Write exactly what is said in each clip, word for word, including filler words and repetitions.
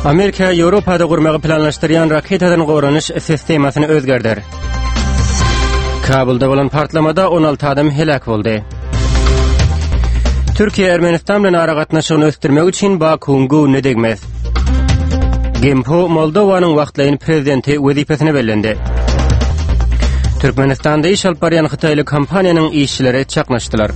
Amerika Ýewropada gurmagy planlaşdyrýan raketadan goranyş sistemasyny özgerdir. Kabulda bolan partlamada on alty adam helak boldy. Türkiýe Ermenistan bilen ara gatnaşygyny ösdürmek üçin Bakuňy ne degmez. Gempo Moldowanyň wagtlaýyn prezidenti wezipesine bellendi. Türkmenistanda iş alyp barýan Hytaýly kompaniýanyň işçileri çaknaşdylar.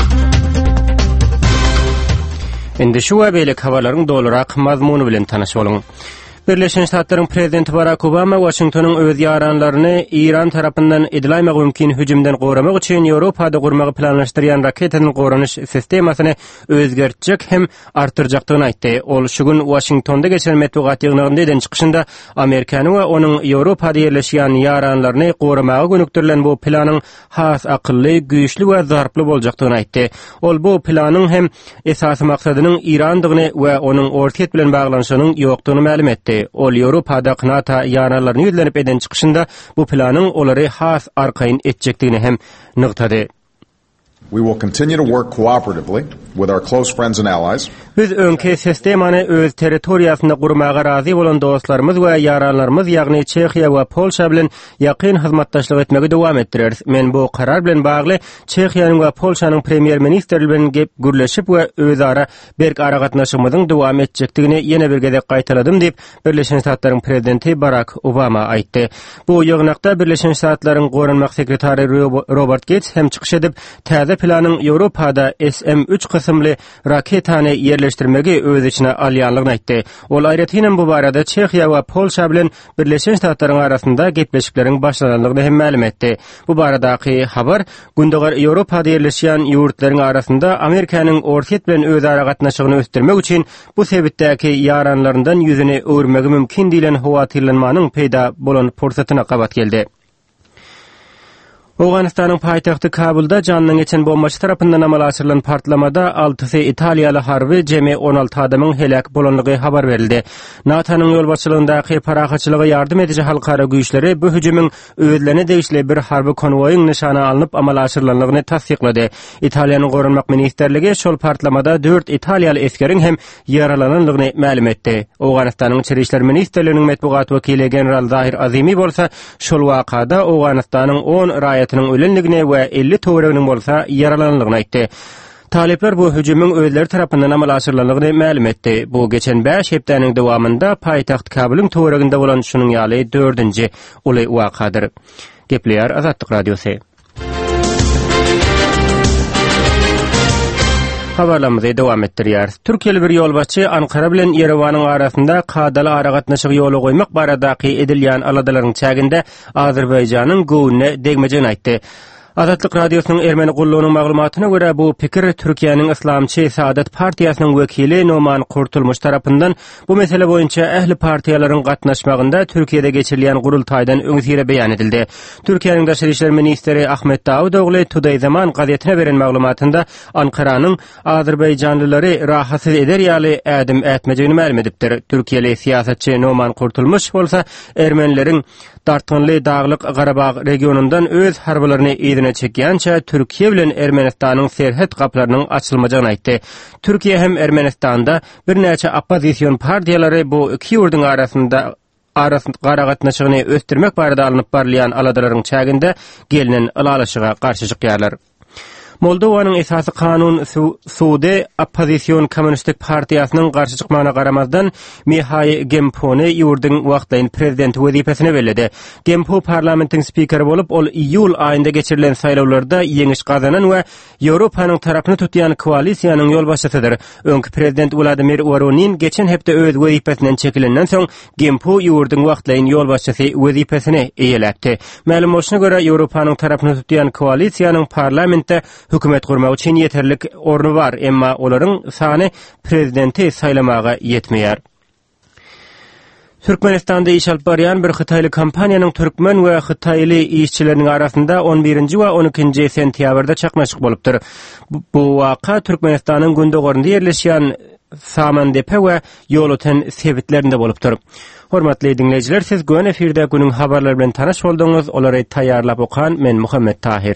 Indi şu we beýle hawalaryň dolarak mazmuny bilen tanaş boluň. Birleşen Ştatlaryň prezidenti Barack Obama Washingtonyň öz ýaranlaryny İran tarapyndan edilämek mümkin hüjümden goramak üçin Ýewropada gurmagy planlaşdyrýan raketadan goranyş sistemasyny özgertjek hem artyrjakdygyny aýtdy. Ol şu gün Washingtonda geçen medeniýet ýygnygynda eden çykyşynda Amerikany we onuň Ýewropada ýerleşýän ýaranlaryny goramaga gönükdirilen bu planyň has akylly, güýçli we zarply boljakdygyny aýtdy. Ol bu planyň hem esasy maksadynyň İrandygyny we onuň ortaýet bilen baglanyşynyň ýokdugyny ma'lum etdi. Ol Ýewropada knata ýaranlaryny ýüzlenip eden çykyşynda bu planyň olary has arkaýyn etjekdigini hem nygtady. We will continue to work cooperatively with our close friends and allies. Biz öňki sistemany öz territoriýasynda gurmaga razy bolan dostlarymyz we ýaranlarymyz, ýagny Çehiýa we Polşa bilen ýakyn hyzmatdaşlyk etmegi dowam etdireriz. Men bu karar bilen bagly Çehiýanyň we Polşanyň premier ministrleri bilen gep gürleşip we özara berk ara gatnaşymyzyň dowam etjekdigini ýene bir gezek gaýtaladym diýip Birleşen Ştatlaryň prezidenti Barack Obama aýtdy. Bu ýygnakda Birleşen Ştatlaryň goranmak sekretary Robert Gates hem çykyş edip täze planyň Ýewropada S M üç kysymly raketany ýerleşdirmegi öz içine alýanlygyny aýtdy. Ol aýratynam bu barada Çehiýa we Polşa bilen Birleşen Ştatlaryň arasynda gepleşikleriň başlananlygyny hem ma'lum etdi. Bu baradaky habar gündegar Ýewropada ýerleşýän ýurtlaryň arasynda Amerikanyň ortaýet bilen özara gatnaşygyny ösdürmek üçin bu sebitdäki ýaranlaryndan ýüzüni öwürmegi mümkin diýilen howatyrlanmanyň peýda bolan pursatyna gabat geldi. Awganistanyň paýtagty Kabulda janyň geçen bombaçy tarapyndan amala aşyrylan partlamada altysy Italiýaly harby jemi on alty adamyň helak bolanlygy habar berildi. NATO'nyň ýolbaşçylygyndaky parahaçylyga ýardym edici halkara güýçleri bu hüjümüň öwedlerine degişli bir harby konwoýyň nyşana alınıp amala aşyrylanlygyny tasdiklady. Italiýanyň goranmak ministerligi şol partlamada dört Italiýaly eskeriň hem ýaralananlygyny ma'lum etdi. Awganistanyň içeri işler ministerliginiň medeniýet wekili general Zahir Azimi bolsa şol wakada Awganistanyň on raýatynyň ölenligine we elli töwereginiň bolsa yaralananlygyny aýtdy. Talipler bu hüjümüň özleri tarapyndan amala aşyrylanlygyny ma'lum etdi. Bu geçen beş hepdeniň dowamında paýtaxt Kabulň töwereginde bolan şunyň ýaly dördünji uly wakadyr. Gepleýär Azatlyk radiosy. Habarlarymyzy dowam etdirýär. Türkiýeli bir ýolbaşçy Ankara bilen Ýerewanyň arasynda kadaly ara gatnaşygy ýoly goýmak baradaky edilýän aladalaryň çäginde Azerbaýjanyň göwnüne degmejegini aýtdy. Azatlyk radiosynyň Ermeni gullugynyň maglumatyna görä bu pikir Türkiýanyň Islamçy Saadet Partiýasynyň wekili Noman Kurtulmuş tarapyndan bu mesele boýunça ähli partiýalaryň gatnaşmagynda Türkiýede geçirilýän gurultaýdan öňsire beýan edildi. Türkiýanyň Daşary işler ministri Ahmet Davutoğlu Today Zaman gazetine beren maglumatynda Ankaranyň Azerbaýjanlylary rahatsız eder ýaly ädim ätmejegini ma'lum edipdir. Türkiýeli siýasatçy Noman Kurtulmuş bolsa Ermenileriň Dartynly Daglyk Garabag regionundan öz harbylaryny ýerine çekýänçä Türkiýe bilen Ermenistanyň serhet gaplarynyň açylmajagyny aýtdy. Türkiýe hem Ermenistanda bir näçe oppozisiýon partiýalary bu iki ýurduň arasynda arasynda gara gatnaşygyny ösdürmek barada alınıp barlayan aladalaryň çäginde gelinen alalaşyga garşy çykýarlar. Moldowanyň esasy kanun Sude Oppozisiýon Kommunistik Partiýasynyň garşy çykmagyna garamazdan Mihail Gempony ýurduň wagtlaýyn prezidenti wezipesine bellädi. Gempo parlamentiň spikeri bolup, ol iýul aýynda geçirilen saýlawlarda ýeňiş gazanan we Ýewropanyň tarapyny tutýan koalisiýanyň ýolbaşçysydyr. Öňki prezident Vladimir Voronin geçen hepde öz wezipesinden çekilenden soň Gempo ýurduň wagtlaýyn ýolbaşçysy wezipesine eýeläpdi. Ma'lum bolşuna görä Ýewropanyň tarapyny tutýan koalisiýanyň parlamentde hükümet kurmak için yeterlik ornu var, emma olaryň sany prezidenti saýlamaga yetmeýär. Türkmenistanda iş alyp barýan bir Hytaýly kompaniýanyň türkmen we Hytaýly işçileriniň arasynda on birinji we on ikinji sentýabrda çaknaşyk bolupdyr. Bu waka Türkmenistanyň gündegorunda ýerleşýän Samandepe we ýol sebitlerinde bolupdyr. Hormatly dinleýijiler, siz göň efirde günüň habarlary bilen tanaş boldyňyz. Olary taýýarlap okan men Muhammed Tahir.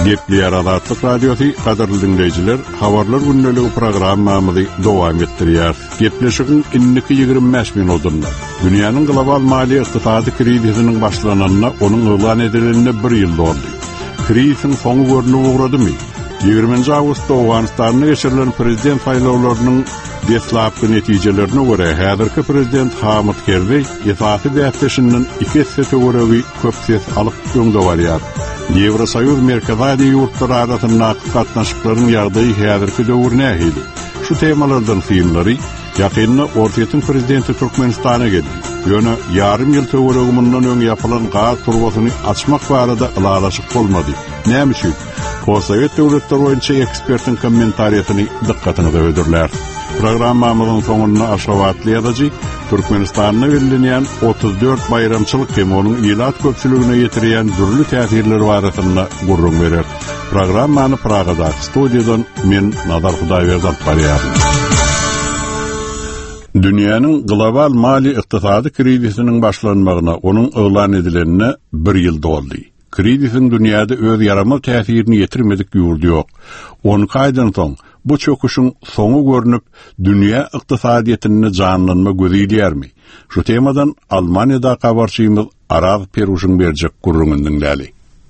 Gepli Azatlyk Radiosu qadarly dinleyijiler, habarlar günneligi programmamyzy dowam etdirýär. Gepleşigin inniki ýygrimi beş minutunda. Dünýäniň global mali ykdysady krizisiniň başlananyna onuň elan edilenine bir ýyl boldy. Krizisiň soňu görünüp ugradymy? ýygrimiňji awgustda Awganistanyň geçirilen prezident saýlawlarynyň deslapky netijelerine göre häzirki prezident Hamid Karzai ýetasy bäpleşiniň iki sete göregi köp ses alyp öňde barýar. Ýewrosoýuz merkezädi ýurtlar arasynda gatnaşyklaryň ýagdaýy häzirki döwürne hili. Şu temalardan filmleri ýakynda Ortiýetiň prezidenti Türkmenistana geldi. Ýöne ýarym ýyl töwereginden öň ýapylan gaz turbasyny açmak barada ılalaşyk bolmady. Näme üçin? Posowet döwletleri boýunça ekspertiň kommentariýasyny dikkatyňize öýdürler. Programmamyzyň soňuna aşgabatlaýadyjy Türkmenistanyna berilýän otuz dört bayramçylyk hem onuň ýylat köpçüligine ýetirýän dürli täsirleri barasynda gurrun berer. Programmany Pragada studiýadan men Nazar Hudaýberdi barýarym. Dünýäniň global mali ykdysady krizisiniň başlanmagyna onuň elan edilenine bir ýyl doldy. Krizisiň dünýäde öz ýaramaz täsirini ýetirmedik ýurdy ýok. Onu kaýdan soň bu çöküşüň soňu görünüp dünýä ykdysadyýetyny janlanma gözüýärmi? Şu temadan Almaniýada habarçymyz Araz Peruşyň berjek gurrungyň däli.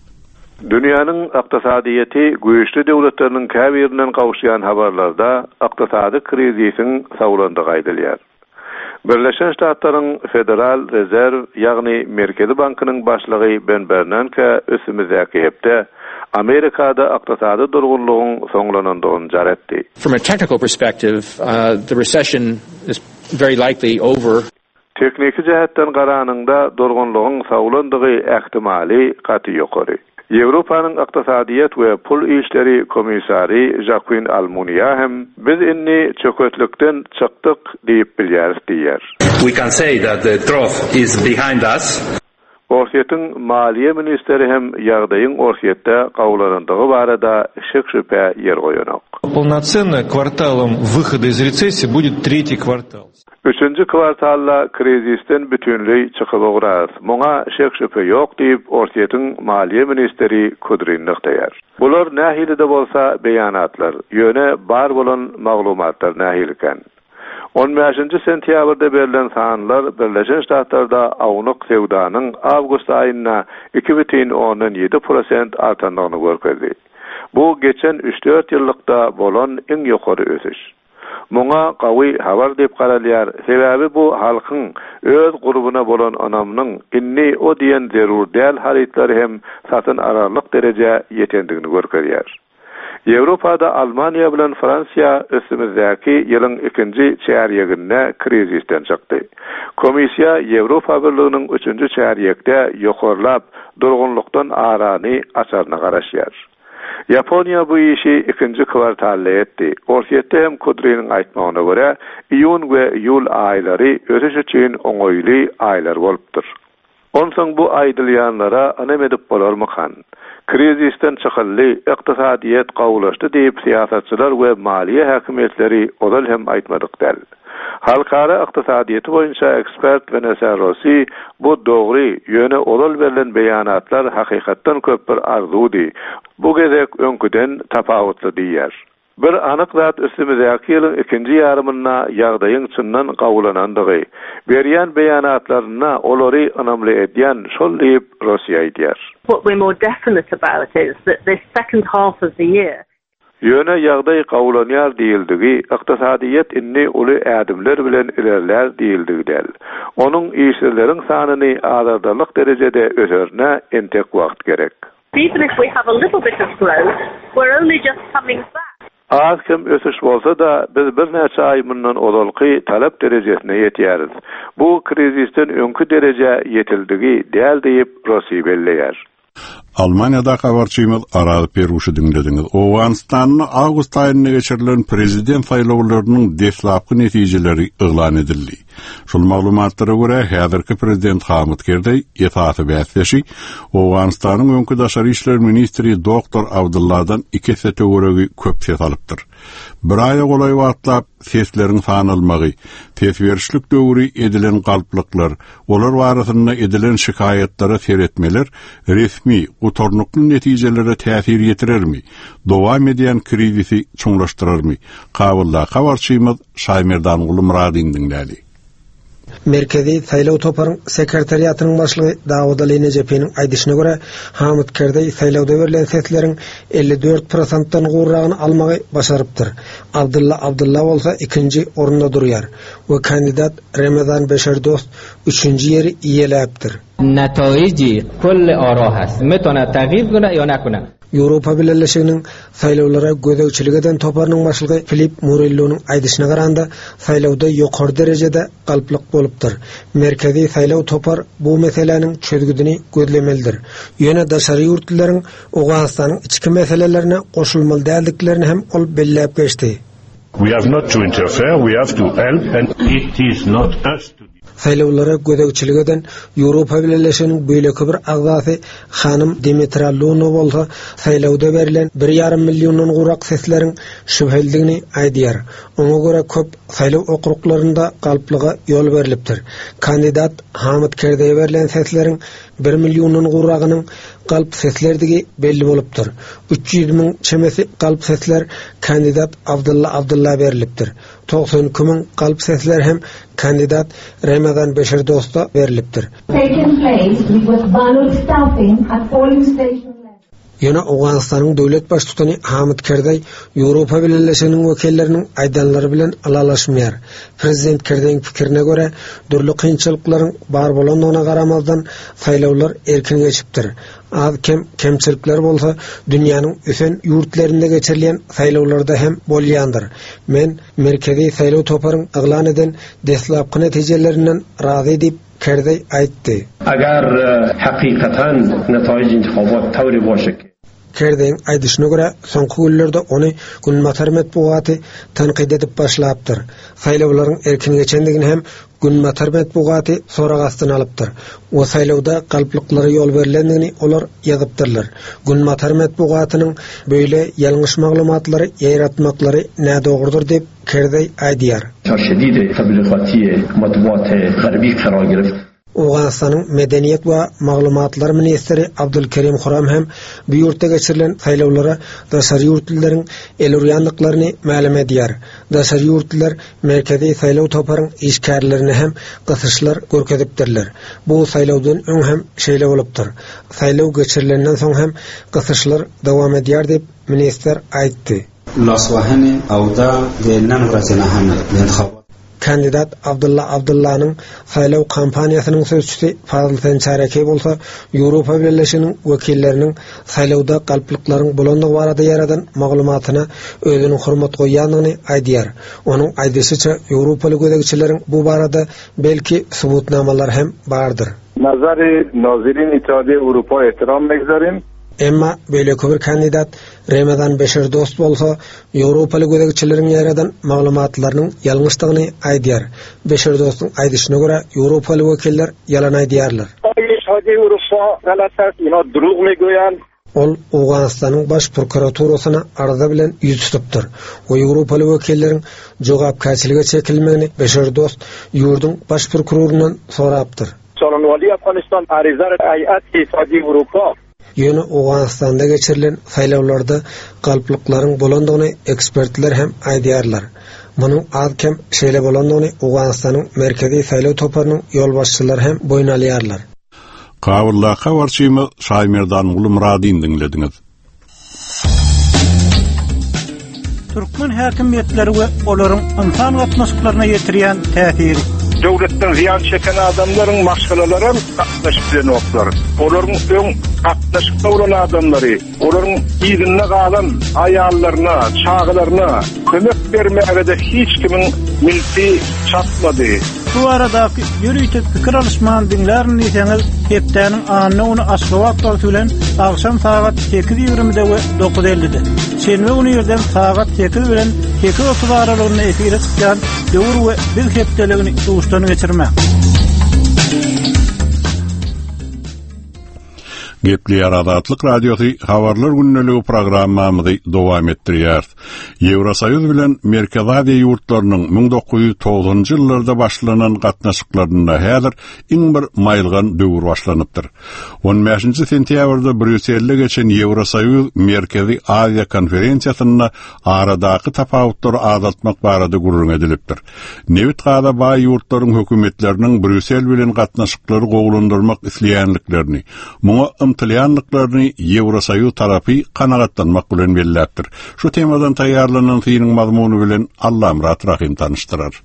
Dünýäniň ykdysadyýety güýçli döwletleriniň käbirinden gawşýan habarlarda ykdysady krizisiň saglandygy aýdylýar. Birleşen Ştatlaryň Federal Rezerv ýagny Merkezi Bankynyň başlygy Ben Bernanke ösümizäki hepde Amerikada ykdysady durgunlygyň soňlanandygyny jar etdi. From a technical perspective, uh, the recession is very likely over. Tekniki jähetden garanyňda durgunlygyň saglandygy ähtimali gaty ýokary. Ýewropanyň ykdysadyýet we pul işleri komissary Jacques Almunia hem biz inni çökötlükden çykdyk diýip bilýäris diýer. We can say that the trough is behind us. Ortiýetiň maliýe ministeri hem ýagdaýyň ortiýetde gawlanandygy barada şek şüphe ýer goýanak. Полноценно кварталом выхода из рецессии будет третий квартал. Üçüncü kwartalla krizisten bütünlüğü çıkıp ograr. Muňa şek şüphe ýok diýip Ortiýetiň maliýe ministeri Kudrin nykdaýar. Bular nähilide bolsa beýanatlar, ýöne bar bolan maglumatlar nähilken. on beşinji sentýabrda berilen sanlar Birleşen Ştatlarda awnyk sewdanyň awgust aýyna iki butun onuň ýedi prosent artandygyny görkezdi. Bu geçen üç dört ýyllykda bolan iň ýokary ösüş. Muňa gawy habar diýip garalýar. Sebäbi bu halkyň öz gurbuna bolan anamynyň inni o diýen zerur däl haritleri hem satyn ararlyk derejä ýetendigini görkezýär. Ýewropada Almaniýa bilen Fransiýa ösümizäki ýylyň ikinji çäýerýeginde krizisten çykdy. Komissiýa Ýewropa Birliginiň üçüncü çäýerýekde ýokarlap durgunlukdan arany açarna garaşýar. Yaponiya bu işi ikinci kvartalda etdi. Ortiýetde hem Kudrin'in aýtmagyna göre iýun we ýul aýlary ötüş üçin oňoýly aýlar bolupdyr. Onsoň bu aýdylýanlara anam edip bolarmykan? Krizisten çykylly ykdysadyýet gawlaşdy diýip siýasatçylar we maliýe häkimetleri odal hem aýtmadyk däl. Halkara ykdysadyýety boýunça ekspert Vanessa Rossi bu dogry ýöne odal berilen beýanatlar hakykatdan köp bir arzudy. Bu gezek öňküden tapawutly diýer. Bir anyk zat üstümizäki ýylyň ikinji ýarymyna ýagdaýyň çyndan gawlanandygy, berýän beýanatlaryna olary anamly edýän şol diýip Rossi aýdýar. What we're more definite about is that this second half of the year ýöne ýagdaý gawlanýar diýildigi, ykdysadyýet inni uly ädimler bilen ilerler diýildigi däl. Onuň işleriň sanyny azardalyk derejede ösürne entek wagt gerek. even if we have a little bit of growth, we're only just coming back. Az kim ösüş bolsa da biz bir neçe ay mundan odalky talep derejesine ýetýäris. Bu krizisten öňkü dereje ýetildigi däl diýip Rossi belleýär. Almanya'da habarçymyz Araz Peruşy dinlediňiz. Awganistanyň awgust aýyna geçirilen prezident saýlawlarynyň deslapky netijeleri elan edildi. Şol maglumatlara görä häzirki prezident Hamid Karzai ýetasy bäsleşi Awganistanyň öňkü daşary işler ministri doktor Abdulladan iki sete göregi köp ses alypdyr. Bir aýa golay wagtlap sesleriň sanylmagy, tesberişlik döwri edilen galplyklar, olar barasynda edilen şikayetlere seretmeler resmi utornuklu netijelere täsir ýetirermi? Dowam edýän krizisi çoňlaşdyrarmy? Kabylla kabarçymyz Şaymerdan Uly Muradyn dinlädi. Merkezi Saýlaw toparyň sekretariatynyň başlygy Dawud Ali Nejepiň aýdyşyna görä, Hamid Kerdey saýlawda berilen sesleriň elli dört prosentdan gurragyny almagy başarypdyr. Abdulla Abdulla bolsa ikinji orunda durýar we kandidat Ramazan Beşerdost üçünji ýeri iýeläpdir. Nataiji kulli ara hast. Metona taghyir guna ýa nakuna. Ýewropa Birleşiginiň saýlawlara gödäwçilik eden toparynyň başlygy Filip Morello'nun aýdyşyna garanda saýlawda ýokary derejede galplyk bolupdyr. Merkezi saýlaw topar bu meseleniň çözgüdini gözlemelidir. Ýöne daşary ýurtlaryň Owganistanyň içki meselelerine goşulmaly däldiklerini hem ol belläp geçdi. We have not to interfere, we have to help, and it is not us to saýlawlara gödäwçilik eden Ýewropa Birleşiginiň beýleki bir agzasy Hanym Dimitra Luno bolsa saýlawda berilen bir ýarym millionddan gurak sesleriň şübheligini aýdýar. Oňa görä köp saýlaw okruglarynda galplyga ýol berilipdir. Kandidat Hamid Kerdey berilen sesleriň bir millionddan guragynyň galp seslerdigi belli bolupdyr. üç yüz miň çemesi galp sesler kandidat Abdulla Abdulla berilipdir. doksan iki miň galp sesler hem kandidat Ramazan Beşerdost'a verilipdir. Ýöne Owganistanyň döwlet başçysy Hamid Kerdey Ýewropa Birleşiginiň wekilleriniň aýdanlary bilen alalaşmaýar. Prezident Kerdeyň pikirine görä, dürli kynçylyklaryň bar bolandygyna garamazdan saýlawlar erkin geçipdir. Az kem kemçilikler bolsa dünýäniň ösen ýurtlarynda geçirilen saýlawlarda hem bolýandyr. Men merkezi saýlaw toparyň aglan eden deslapky netijelerinden razy edip Kerdey aýtdy. Agar haqiqatan nataýij intihabat tawri bolsa Kerdeyň aýdyşyna görä soňky günlerde ony Günmatar Medpugaty tanqid edip başlapdyr. Saýlawlaryň erkin geçendigini hem Günmatar Medpugaty soragastan alypdyr. O saýlawda galplyklary ýol berilendigini olar ýazypdyrlar. Günmatar Medpugatynyň beýle ýalňyş maglumatlary ýaratmaklary nädogurdur dep Kerdey aýdýar. Şedid tabliğaty matbuaty garbi karar girift. Owganistanyň Medeniýet we Maglumatlar ministri Abdulkerim Huram hem bu ýurtda geçirilen saýlawlara daşary ýurtlaryň elurýanlyklaryny ma'lum edýär. Daşary ýurtlar merkezi saýlaw toparyň işgärlerini hem gysyşlar görkezipdirler. Bu saýlawdan öň hem şeýle bolupdyr. Saýlaw geçirilenden soň hem gysyşlar dowam edýär dep minister aýtdy. Laswahani awda denan rasynahan Kandidat Abdulla Abdullanyň saýlaw kampaniýasynyň sözçüsi Fazıl Sençareki bolsa Ýewropa Birleşiginiň wekilleriniň saýlawda galplyklaryň bolandygy barada ýaradan maglumatyna özüniň hormat goýanlygyny aýdýar. Onuň aýdyşyça Ýewropaly gödäkçileriň bu barada belki subutnamalar hem bardyr. Nazary Nazirin Ittihadyýe Ýewropa ehtiram megzerim. Emma beýleki bir kandidat Ramazan Beşerdost bolsa Ýewropaly gödäkçileriň ýaradan maglumatlarynyň ýalňyşdygyny aýdýar. Beşerdostyň aýdyşyna görä Ýewropaly wekiller ýalan aýdýarlar. Ol Owganistanyň baş prokuraturasyna arza bilen ýüz tutupdyr. O Ýewropaly wekilleriň jogapkärçilige çekilmegini Beşerdost ýurdun baş prokurorundan sorapdyr. Çalan wali Afganistan arizar aýat Ittihadyýe Ýewropa Ýöne Owganistanda geçirilen saýlawlarda galplyklaryň bolandygyny ekspertler hem aýdýarlar. Munyň az kem şeýle bolandygyny Owganistanyň merkezi saýlaw toparynyň ýolbaşçylary hem boýnalýarlar. Kabylla kabarçymy Şaymerdan Uly Muradyn dinlediňiz. Türkmen häkimetleri we olaryň insan gatnaşyklaryna ýetirýän täsiri. Döwletden ziyan çeken adamlaryň maşgalalaryň gatnaşyp bilen oklar. Olaryň öň gatnaşykda bolan adamlary, olaryň ýygyna galan aýallaryna, çağlaryna kömek bermäge de hiç kimiň milti çatmady. Bu aradaky ýürüýtek pikir alışman dinlerini ýeňiz hepdäniň anyny ony aşgabat bilen agşam saat sekiz ýigrimide we dokuz ellide. Şenbe güni ýerden saat sekiz bilen sekiz otuz aralygyny efire çykýan döwür we bil hepdeligini uşdan geçirmek. Gepli Aradatlyk Radiosu Habarlar günneligi programmamyzy dowam etdirýär. Ýewrosoýuz bilen Merkezi Aziýa ýurtlarynyň ming dokuz ýüz togsonjy ýyllarda başlanan gatnaşyklарynda häzir iň bir maýylgan döwür başlanypdyr. on beşinji sentýabrda Brüsselde geçen Ýewrosoýuz Merkezi Aziýa konferensiýasyna aradaky tapawutlary azaltmak barada gurrun edilipdir. Nevit gada baý ýurtlaryň hökümetleriniň Brüssel bilen gatnaşyklary gowlandyrmak isleýänliklerini, muňa ymtylýanlyklaryny Ýewrosoýuz tarapy kanagatlanmak bilen belläpdir. Şu temadan taýýarlanan synyň mazmuny bilen Allah Murat Rahim tanıştyrar.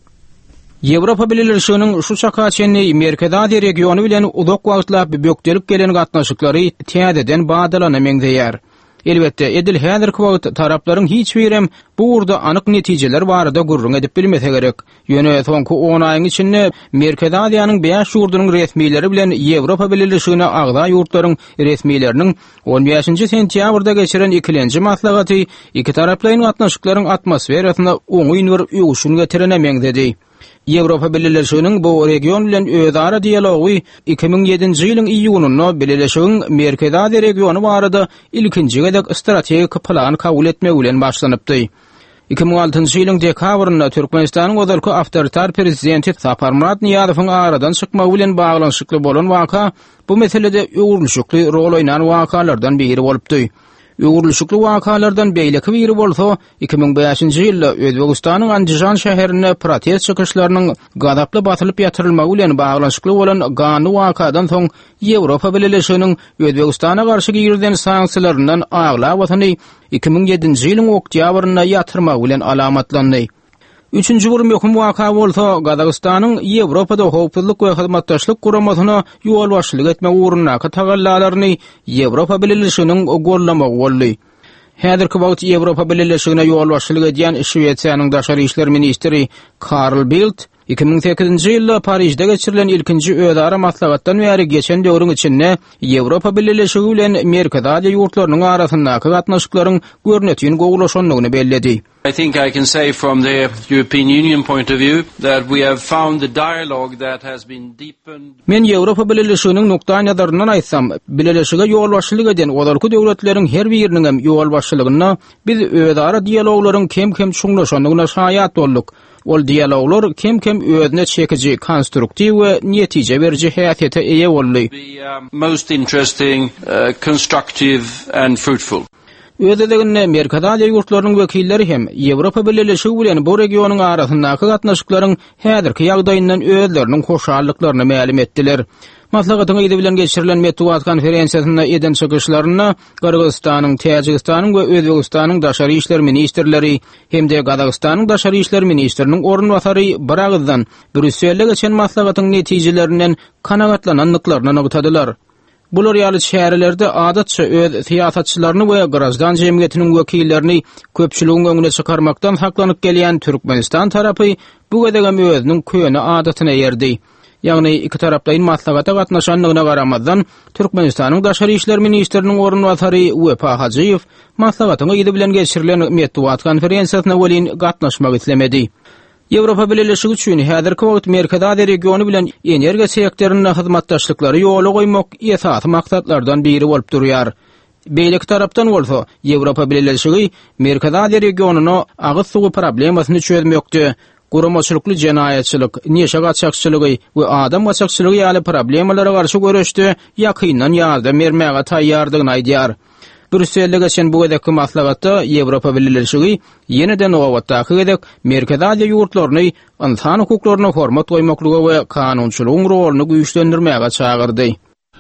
Ýewropa Birleşiginiň şu çaka çenli Merkezi Aziýa regiony bilen uzak wagtlap bökdelip gelen gatnaşyklary täzeden badalana meňzeýär. Elbetde edil häzirki wagt taraplaryň hiç birem bu urda anyk netijeler barada gurrun edip bilmese gerek. Ýöne soňky on aýyň içinde Merkezi Aziýanyň beş ýurdunyň resmiýleri bilen Ýewropa Birleşigine agda ýurtlaryň resmiýleriniň on beşinji sentýabrda geçiren ikilenji maslahaty iki taraplaryň gatnaşyklaryň atmosferasyna oňy bir ýuguşun getirene meňzedi. Ýewropa Birleşiginiň bu region bilen özara dialogy iki ming ýedinji ýylyň iýunyna Birleşigiň Merkezi Aziýa regiony barada ilkinji gedek strategik plan kabul etmek bilen başlanypdy. iki ming altynjy ýylyň dekabrynda Türkmenistanyň özerki awtoritar prezidenti Saparmurat Niýazowyň aradan çykmagy bilen baglanyşykly bolan waka bu meselede öwürlüşikli rol oýnan wakalardan biri bolupdy. Öwürlüşikli wakalardan beýleki biri bolsa iki ming beşinji ýylda Özbegistanyň Andijan şäherine protest çykyşlarynyň gadaply batylyp ýatyrylmagy bilen baglanyşykly bolan gany wakadan soň Ýewropa Birleşiginiň Özbegistana garşy girden sanksiýalaryndan aglawatyny iki ming ýedinji ýylyň oktýabryna ýatyrmagy bilen alamatlandy. Üçüncü bir möhüm waka bolsa Gazagystanyň Ýewropada howpsuzlyk we hyzmatdaşlyk guramasyna ýol başlyk etmek ugrundaky tagallalaryny Ýewropa Birleşiginiň gollamagy boldy. Häzirki wagt Ýewropa Birleşigine ýol başlyk edýän Şweýçariyanyň daşary işler ministri Carl Bildt iki ming sekizinji ýylda Parijde geçirilen ilkinji özara maslahatdan bäri geçen döwrüň içinde Ýewropa Birleşigi bilen Merkezi Aziýa ýurtlarynyň arasyndaky gatnaşyklaryň görnetýän gowulaşanlygyny belledi. I think I can say from the European Union point of view that we have found the dialogue that has been deepened. Men Ýewropa Birleşiginiň nokta nazaryndan aýtsam, Birleşige ýol başlyk eden olarky döwletleriň her biriniň hem ýol başlygyna biz özara dialoklaryň kem-kem çuňlaşanlygyna şaýat bolduk. Ol dialoglar kem-kem özüne çekici, konstruktiv we netije beriji häsiýete eýe boldy. Most interesting, uh, constructive and fruitful. Özellikle Merkezi Aziýa ýurtlarynyň wekilleri hem Ýewropa Birleşigi bilen bu regionyň arasyndaky gatnaşyklaryň häzirki ýagdaýyndan özleriniň hoşallyklaryny ma'lum etdiler. Maslahatyň ýyly bilen geçirilen Metbuat konferensiýasynda eden çykyşlaryna Kyrgyzstanyň, Täjikistanyň we Özbegistanyň daşary işler ministrleri hemde Gazagystanyň daşary işler ministriniň ornwasary bir agzdan Brüsselde geçen maslahatyň netijelerini kanagatlananlyklaryny noktadylar. Bular ýaly şäherlerde adatça öz siýasatçylaryny we garaşdan jemgyýetiniň wekillerini köpçüligiň öňüne çykarmakdan haklanyp gelýän Türkmenistan tarapy bu gedegem özüniň köne adatyna ýerdi. Ýagny iki tarapdaýyn maslahata gatnaşanlygyna garamazdan Türkmenistanyň daşary işler ministriniň ornwasary Wepa Hajyýew maslahatyň ýyly bilen geçirilen Metbuat konferensiýasyna welin gatnaşmak islemedi. Ýewropa Birleşigi üçin häzirki wagt Merkezi Aziýa regiony bilen energiýa sektoruna hyzmatdaşlyklary ýola goýmak esasy maksatlardan biri bolup durýar. Beýleki tarapdan bolsa Ýewropa Birleşigi Merkezi Aziýa regionuny agyz suwy problemasyny çözmekde. Guramaçylykly jenaýatçylyk, neşe gaçakçylygy we adam gaçakçylygy ýaly problemlara garşy görüşde ýakyndan ýardam bermäge taýýardygyny aýdýar. Brüsselde geçen bu gedeki maslahatda Ýewropa Birleşigi ýeniden owatdaky gedek Merkezi Aziýa ýurtlaryny insan hukuklaryna hormat goýmaklygy we kanunçylygyň roluny güýçlendirmäge çagyrdy.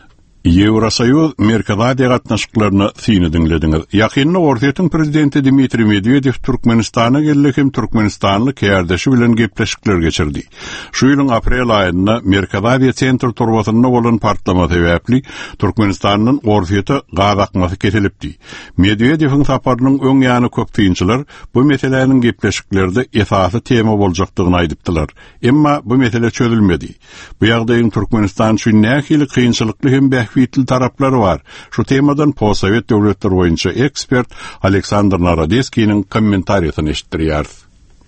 Ýewrosoýuz Merkezi Aziýa gatnaşyklaryny syny dinlediňiz. Ýakynda Ortiýetiň prezidenti Dmitri Medvedew Türkmenistana gelip hem Türkmenistanly kärdeşi bilen gepleşikler geçirdi. Şu ýylyň aprel aýynda Merkezi Aziýa sentr torbasyna bolan partlama sebäpli Türkmenistanyň Ortiýeta gazakmasy kesilipdi. Medwedewiň saparynyň öň ýany köp kynçylar bu meselelerin gepleşiklerde esasy tema boljakdygyny aýdypdylar. Emma bu mesele çözülmedi. Bu ýagdaýyň Türkmenistan üçin nähili kynçylykly hem bähwitli taraplary var. Şu temadan Possovet döwletleri boýunça ekspert Aleksandr Narodeskiň kommentariýasyny eşitdirýär.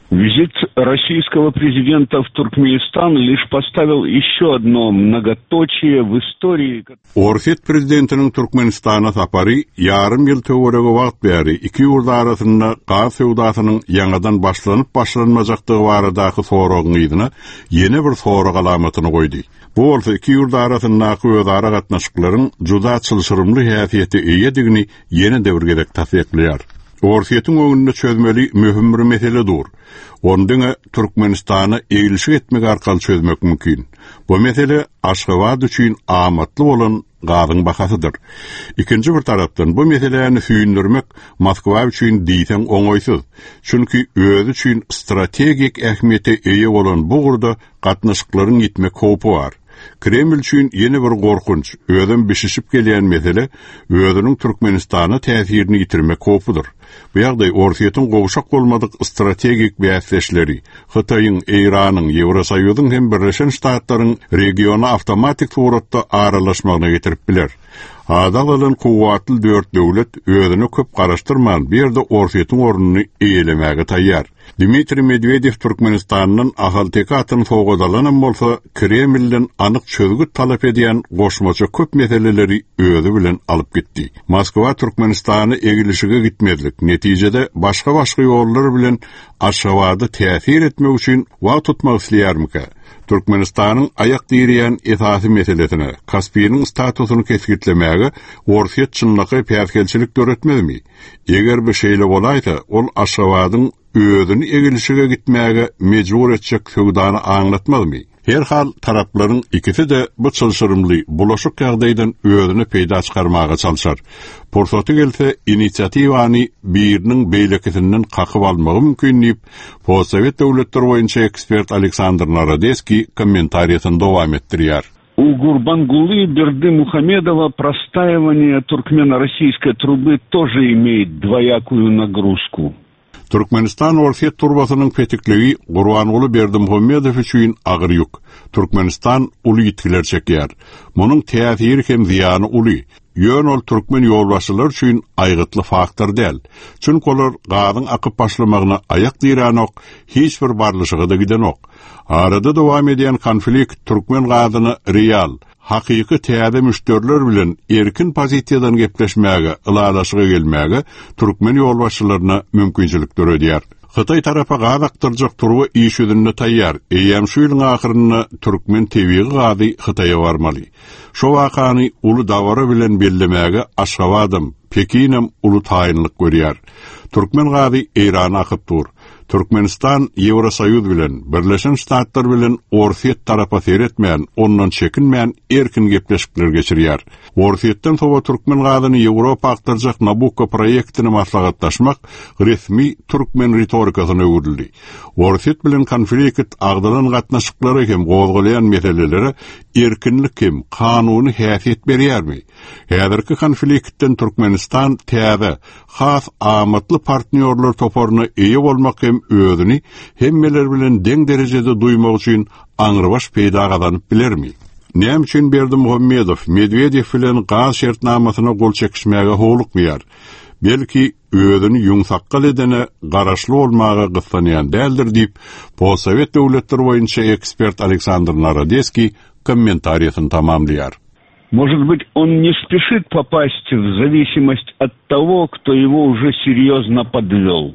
Визит российского президента в Туркменистан лишь поставил еще одно многоточие в истории. Orset prezidentinin Turkmenistana sapary yarım ýyl töwerege wagt berdi. Iki ýurt arasynda gaz sewdasynyň ýangadan başlanyp başlanmajakdygy baradaky soragynyna ýene bir sorag alamatyny goýdy. Bu bolsa iki ýurt arasyndaky özara gatnaşyklaryň juda çylşyrymly häsiýeti eýedigini ýene döwürgedek tasdikleýär. Orsiýetiň öňünde çözmeli möhüm bir mesele dur. Ondyňa Türkmenistany eýilişik etmek arkaly çözmek mümkin. Bu mesele Aşgabat üçin amatly bolan gazyň bahasydyr. Ikinji bir tarapdan bu meseleni süýündirmek Moskwa üçin diýsen oňoýsuz. Çünki özü üçin strategik ähmiýete eýe bolan bu gurda gatnaşyklaryň gitmek howpy bar. Kreml üçin ýene bir gorkunç, özüm bişişip gelýän mesele özüniň Türkmenistana täsirini ýitirmek howpydyr. Bu ýagdaý Orsiýetiň gowşak bolmadyk strategik bäsleşleri, Hytaýyň, Eýranyň, Ýewrosoýuzyň hem Birleşen Ştatlaryň regiona awtomatik suratda aralaşmagyna getirip biler. Adalyň kuwatly dört döwlet özüni köp garaşdyrman bir de Orsiýetiň ornuny eýelemäge taýýar. Dmitri Medvedev Türkmenistanyň ahaltekatyny soğudalanan bolsa, Kremlden anyk çözgüt talap edýän goşmaça köp meseleleri özü bilen alyp gitdi. Moskwa Türkmenistany egilişige gitmezlik. Netijede başga-başga ýollar bilen Aşgabaty täsir etmek üçin wagt tutmak isleýärmika? Türkmenistanyň ayak diýýän esasy meselesine, Kaspiýanyň statusyny kesgitlemäge Orsiýet çynlygy päsgelçilik göretmezmi? Eger bir şeýle bolaýsa, ol Aşgabatyň özüni egilişige gitmäge mejbur etjek söwdany aňlatmazmy? Her hal taraplaryň ikisi de bu çylşyrymly, bulaşyk ýagdaýdan özüni peýda çykarmaga çalşar. Porsaty gelse inisiatywany biriniň beýlekisinden kakyp almagy mümkin diýip, Postsowet döwletleri boýunça ekspert Aleksandr Narodeski kommentariýasyny dowam etdirýär. У Гурбангулы Бердымухамедова простаивание туркмено-российской трубы тоже имеет двоякую нагрузку. Türkmenistan Orsiýet turbasynyň petikliği Gurbanguly Berdimuhammedow üçin agyr ýük. Türkmenistan uly ýitgiler çekýär. Munyň täsiri hem ziýany uly. Ýön ol türkmen ýolbaşçylar üçin aýgytly faktor däl. Çünki olar gazyň akyp başlamagyna ayak diýranok, hiç bir barlyşyga da gidenok. Arada dowam edýän konflikt türkmen gazyny real, hakyky täze müşteriler bilen erkin pozisiýadan gepleşmäge, ylalaşyga gelmäge türkmen ýolbaşçylaryna mümkinçilik berýär. Hytaý tarafa gaz aktyrjak turby iş ýüzünde taýýar. Eýem şu ýylyň ahyrynda türkmen tebigy gazy Hytaýa barmaly. Şo wakany uly dawara bilen bellemäge Aşgabatym, Pekinim uly taýynlyk görýär. Türkmen gazy Eýrana akyp dur. Türkmenistan Ýewrosoýuz bilen, Birleşen Ştatlar bilen Orsiýet tarafa seretmän, ondan çekinmän erkin gepleşikler geçirýär. Orsiýetden sowa türkmen gazyny Ýewropa aktyrjak Nabucco proýektini maslahatlaşmak resmi türkmen retorikasyna öwürildi. Orsiýet bilen konflikt agdalan gatnaşyklary hem gozgalayan meselelere erkinlik hem kanuny häsiýet berýärmi? Häzirki konfliktden Türkmenistan täze, has amatly partnerler toparyna eýe bolmak hem özüni hemmeler bilen deň derejede duýmak üçin aňyrbaş peýda gazanyp bilermi? Näme üçin Berdimuhammedow Medvedew bilen gaz şertnamasyna gol çekişmäge howlukmýar? Belki özüni ýumsakgal edene garaşly bolmagy gyslanýan däldir diýip, Postsowet döwletleri boýunça ekspert Aleksandr Narodeski kommentariýasyny tamamlaýar. Может быть, он не спешит попасть в зависимость от того, кто его уже серьезно подвел.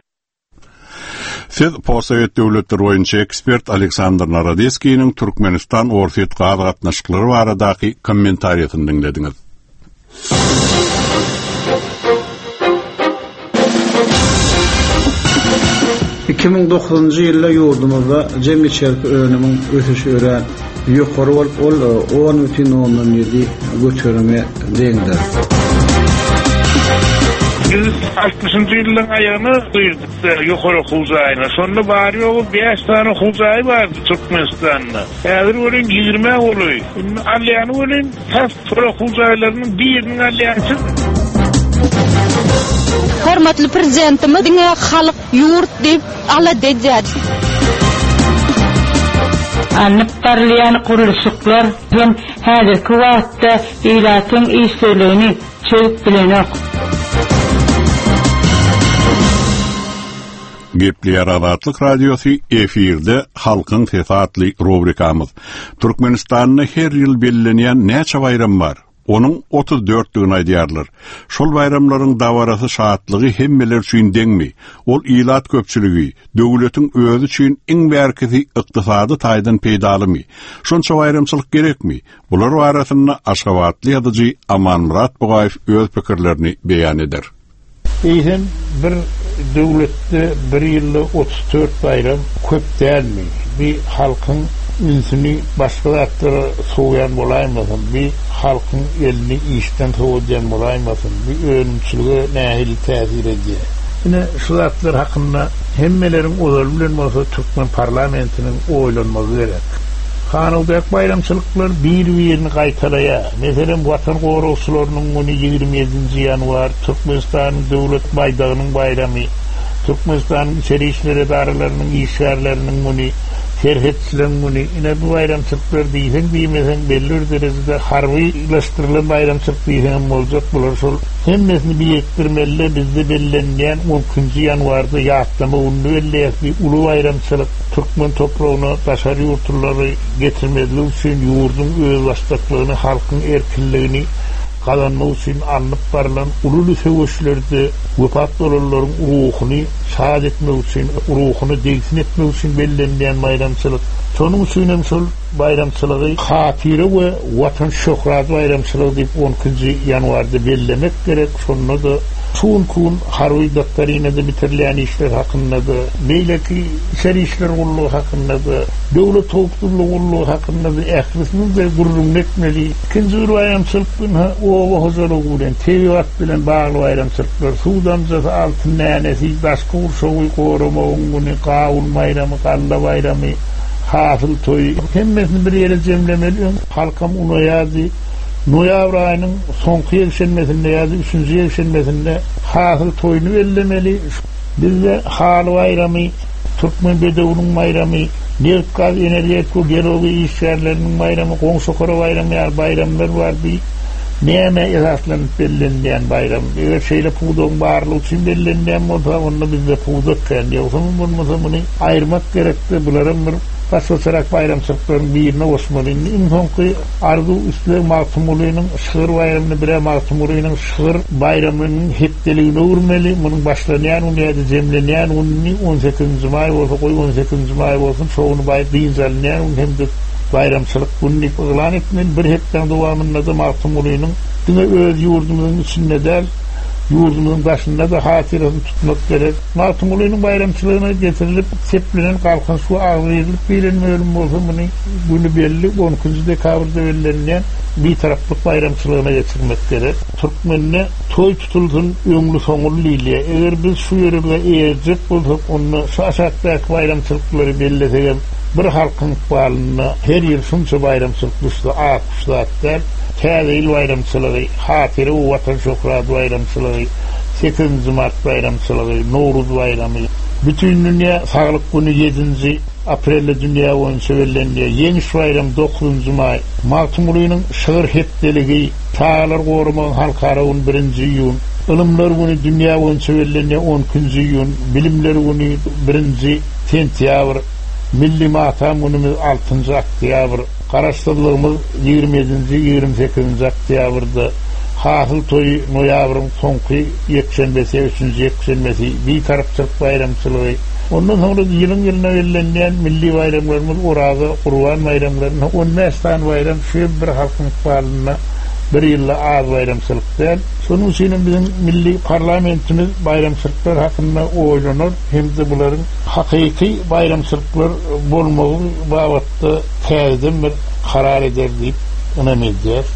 Siz Postsowet döwletleri boýunça ekspert Aleksandr Narodeskiň Türkmenistan Orsiýet gaz gatnaşyklary baradaky kommentariýasyny dinlediňiz. iki ming dokuzunji ýylda ýurdumyzda jemgyýetçilik önümiň ösüşi ören ýokary bolup ol on üçin ondan ýedi göçürme deňdir. Biz altmışyncy ýylyň aýagyny duýduk ýokary huzaýyna. Şonda bary ýoly beş tane huzaý bardy Türkmenistanda. Häzir bolan ýygrime boly. Alýany bolan has huzaýlarynyň biriniň alýansy. Hormatly prezidentimiň halyk ýurt diýip ala dejär. Anıp parlayan kuruluşuklar hem häzirki wagtda ilatyň işlerini çöp bilenok. Gepleýär Azatlyk radiosu efirde halkyň sesi atly rubrikamyz. Türkmenistanyň her ýyl bellenýän näçe bayram bar? Onun otuz dörtligini aýdýarlar. Şol bayramlaryň dawarasy şahatlygy hemmeler üçin deňmi? Ol ilat köpçüligi, döwletiň özü üçin iň bärkisi ykdysady taýdan peýdalymy? Şonça bayramçylyk gerekmi? Bular barasynda Aşgabatly ýazyjy Amanmurat Bugaýew öz pikirlerini beýan eder. Eýsen bir döwletde bir ýylda otuz dört bayram köp dälmi? Bir halkyň ünsüni başga zatlara soğuyan bolaýmasyn, bir halkyň elini işden soğuyan bolaýmasyn, bir önümçülüge nähili täsir edýär. Ine şu zatlar hakynda hemmeleriň olar bilen bolsa Türkmen parlamentiniň oýlanmagy gerek. Hanaldak bayramçylyklar bir-birini gaýtaraýar. Meselem Watan Gowragçylarynyň güni ýygrimi ýedinji ýanwar, Türkmenistanyň döwlet baýdagynyň bayramy, Türkmenistanyň içeri işleri idaralarynyň işgärleriniň güni, terhetçilerin güni, ine bu bayramçılıklar diýsen diýmesen belli derejede harbylaşdyrylan bayramçılık diýsen boljak bolar. Şol hemmesini biýetdirmeli, bizde bellenýän onunçy ýanwarda ýatlama uny belleýär. Ulu bayramçılık Türkmen topragyna başary ýurtlary getirmeli üçin ýurdun öz başlyklygyny, halkyň erkinligini galanmak üçin alınıp barılan ululu söwüşlerde wepat bolanlaryň ruhuny şad etmek üçin, ruhuny degsin etmek üçin bellenýän bayramçylyk. Şonuň üçin hem şol bayramçylygy hatire we watan şöhrat bayramçylygy diýip onunçy ýanwarda bellemek gerek. Şonu da Şun kun harwy doktorina da bitirilýän işler hakynda da, meýleki şer işler gollugy hakynda da, döwlet howpsuzlygy gollugy hakynda da ählisini de gurrun etmeli. Ikinji bir bayramçylyk ha owa hojalygy bilen, tebiat bilen bagly bayramçylyklar, suwdan jasa altyn näňesi, başga urşawy goramagyň güni, gaýul bayramy, galla bayramy, hasyl toý, hemmesini bir ýere jemlemeli. Halkam uny ýazy noýabr aýynyň soňky ýekşenmesinde ýa-da üçünji ýekşenmesinde hasyl toýuny bellemeli. Bizde hal bayramy, Türkmen bedewiniň bayramy, neft-gaz energetik geology işgärleriniň bayramy, goňşokara bayramy, bayramlar bardy. Näme esaslanyp bellenýän bayram? Eger şeýle puwdyň barlygy üçin bellenýän bolsa, onda bizde puwdyk kendi. Ýoksa bolmasa muny aýyrmak gerekdi. Bularym bir başgaçarak bayramçylyklaryň birine osmalyň. Iň soňky arzu üstüne Magtumulynyň şygyr bayramyny bire Magtumulynyň şygyr bayramynyň hepdeligine urmeli. Munyň başlanýan ýa-da jemlenýän uny on sekizinji may bolsa, goý on sekizinji may bolsun, şoňy baýram diýilýän hem de bayramçylyk günni elan etmeli. Bir hepden dowamında da Magtumulynyň diňe öz ýurdumyzyň içinde däl, ýurdumyzyň başynda da hatyryny tutmak gerek. Magtumulynyň bayramçylygyna getirilip seplenen kalkyn şu agrylyk bilinmeýän bolsa, muny günü belli onunçy dekabrda bellenýän bir taraplyk bayramçylygyna geçirmek gerek. Türkmenine toy tutulsun öňlü soňly liliye. Eger biz şu ýerge eýerjek bolsak, onu şaşatdaky bayramçylyklary bellesek, bir halkyň ýalyna her ýyl şunça bayramçylyk düşdi, akşatlar, täze bayramçylygy, hatyry watan şöhrat bayramçylygy, sekizinji mart bayramçylygy, Nowruz bayramy, bütün dünýä saglyk güni ýedinji aprelde dünýä boýunça bellenýär. Ýeňiş bayram dokuzunji may, Magtumulynyň şygyr hepdeligi, taýlar goramagyň halkara birinji ýyl, Ilymlar güni dünýä boýunça bellenýär on ikinji ýyl, bilimler güni birinji sentýabr, milli matam günümiz altynji oktýabr, garaşdyrlygymyz ýygrimi ýedinji ýygrimi sekizinji oktýabrda, hasyl toý noýabryň soňky ýekşenbesi, üçünji ýekşenbesi, bir tarapçylyk bayramçylygy. Ondan soňra ýylyň ýylyna bellenýän milli bayramlarymyz Oraza, Gurban bayramlaryna on beş tan bayram şu bir halkyň ýalyna bir ýylda az bayramçylyklar. Şonuň üçin biziň milli parlamentimiz bayramçylyklar hakynda oýlanar, hem de bularyň hakyky bayramçylyklar bolmagy babatda täzeden bir karar eder diýip önemedýär.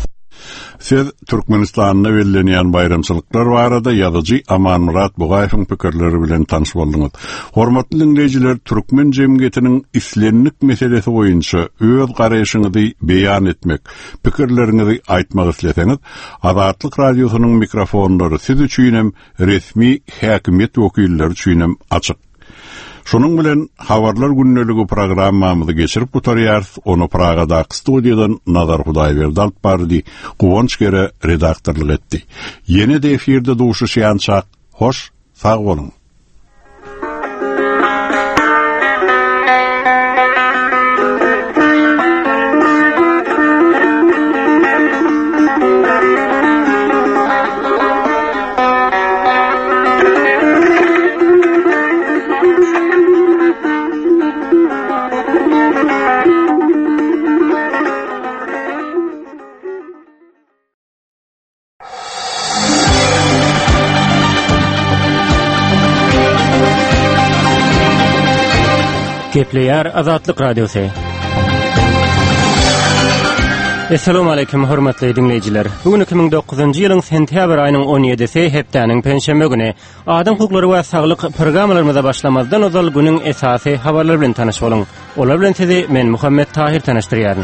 Siz Türkmenistanyna bellenýän bayramçylyklar barada ýazyjy Amanmurat Bugaýewiň pikirleri bilen tanyş boldyňyz. Hormatly dinleýijiler, türkmen jemgyýetiniň islenlik meselesi boýunça öz garaşyňyzy beýan etmek, pikirleriňizi aýtmak isleseňiz, Azatlyk radiosynyň mikrofonlary siz üçin hem resmi häkimet wekilleri üçin hem açyk. Şonuň bilen habarlar günneligi programmamyzy geçirip gutarýar. Onu Pragada studiýadan Nazar Hudaýberdi alyp bardy. Guwanç gere redaktorlyk etdi. Ýene de efirde duşuşýançak. Hoş, sag bolun. Gepleýär Azatlyk Radiosu. Assalamu alaykum hormatly dinleýijiler. Bugun iki ming dokuzunçy ýylyň sentýabr aýynyň on ýedisi hepdeniň penşenbe güni. Adam hukuklary we saglyk programmalarymyza başlamazdan ozal günüň esasy habarlar bilen tanyş boluň. Olar bilen sizi men Muhammed Tahir tanışdyrýaryn.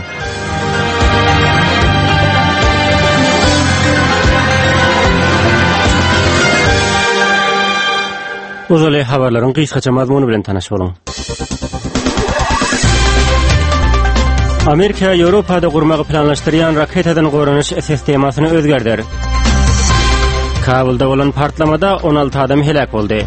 Ozal habarlaryň gysgaça mazmuny bilen tanyş boluň. Amerika Ýewropada gurmagy planlaşdyrýan raketadan goranyş sistemasyny özgerdir. Kabulda bolan partlamada on alty adam helak boldy.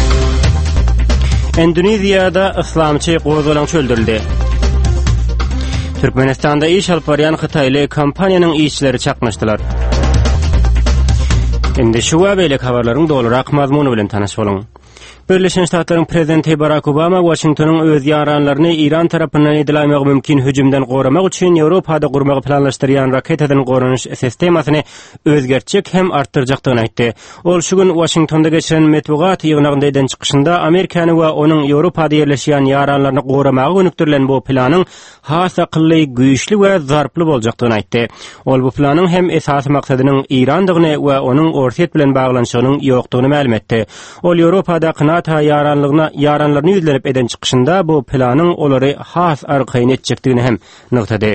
Endoneziýada islamçy gozulaňçy öldürildi. Türkmenistanda iş alyp barýan Hytaýly kompaniýanyň işçileri çaknaşdylar. Indi şu we beýle habarlaryň dolurak mazmuny bilen tanyş boluň. Birleşen Ştatlaryň prezidenti Barack Obama Washingtonyň öz ýaranlaryny Iran tarapyndan edilämäge mümkin hüjümden goramak üçin Ýewropada gurmagy planlaşdyrýan raketadan goranyş sistemasyny özgertjek hem artdyrjakdygyny aýtdy. Ol şu gün Washingtonda geçiren metbuat ýygnagynda eden çykyşynda Amerikany we onuň Ýewropada ýerleşýän ýaranlaryny goramagy önüktirilen bu planyň has akylly, güýçli we zarply boljakdygyny aýtdy. Ol bu planyň hem esasy maksadynyň Irandygyny we onuň ortiýet bilen baglanşygynyň ýokdugyny ma'lum etdi. Ol Ýewropada ta yaranlygyna yaranlaryny ýüzlenip eden çykyşynda bu planyň olary has arkaýyn etjekdigini hem noktada.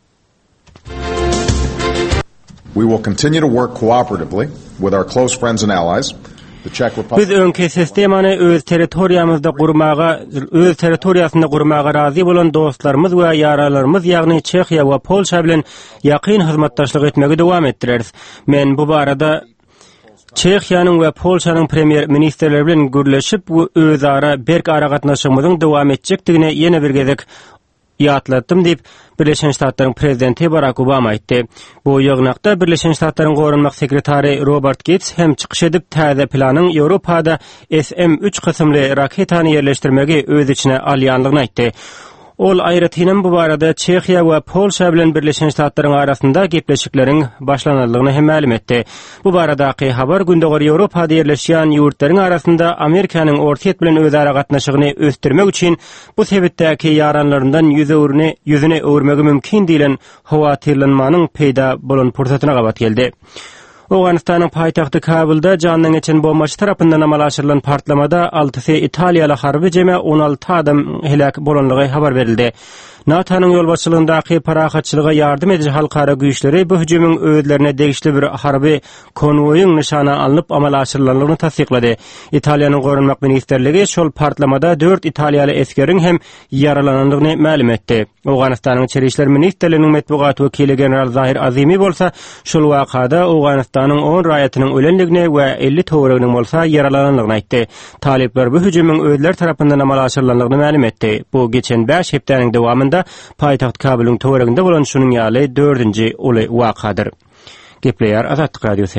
We will continue to work cooperatively with our close friends and allies. Biz öňki sistemany öz territoriýamyzda gurmaga, öz territoriýasynda gurmaga razy bolan dostlarymyz we ýaralarymyz, ýagny Çekiýa we Polşa bilen ýakyn hyzmatdaşlyk etmegi dowam etdireriz. Men bu barada Çekiýanyň we Polşanyň premier ministrleri bilen gürleşip özara berk ara gatnaşmamyzyň dowam etjekdigine ýene bir gezek ýatlatdym diýip Birleşen Ştatlaryň prezidenti Barack Obama aýtdy. Bu ýygnakda Birleşen Ştatlaryň gorunmak sekretary Robert Gates hem çykyş edip täze planyň Ýewropada S M üç kysymly raketany ýerleşdirmegi öz içine alýanlygyny aýtdy. Ol aýratynam bu barada Çekiýa we Polşa bilen Birleşen Ştatlaryň arasynda gepleşikleriň başlananlygyny hem ma'lum etdi. Bu baradaky habar gündäki Ýewropada ýerleşýän ýurtlaryň arasynda Amerikanyň ortiýet bilen özara gatnaşygyny ösdürmek üçin bu sebäpdäki ýaranlaryndan ýüzüne ýüzüne öwürmegi mümkin diýilen howatyrlanmanyň peýda bolan pursatyna gabat geldi. Awganistanyň paýtagty Kabulda janyň geçen bombaçy tarapyndan amala aşyrylan partlamada altysy Italiýaly harby jeme on alty adam helak bolanlygy habar berildi. NATO'nun ýolbaşçylygyndaky parahatçylyga ýardym edici halkara güýçleri bu hüjümüň öýdlerine degişli bir harby konwoýyň nyşana alınıp amala aşyrylanlygyny tasdiklady. Italiýanyň gorunmak ministerligi şol partlamada dört Italiýaly eskeriň hem yaralananlygyny ma'lum etdi. Awganistanyň Içeri işler ministrliginiň metbuat wekili general Zahir Azimi bolsa şol wakada Awganistanyň on raýatynyň ölenligini we elli töwereginiň bolsa yaralananlygyny aýtdy. Talipler bu hüjümüň öýdler tarapyndan amala aşyrylanlygyny ma'lum etdi. Bu geçen beş hepdeniň dowamynda Paýtaxt Kabul'un töwereginde bolan şunun ýaly dördünji uly wakadyr. Gepleýär Azatlyk Radiosu.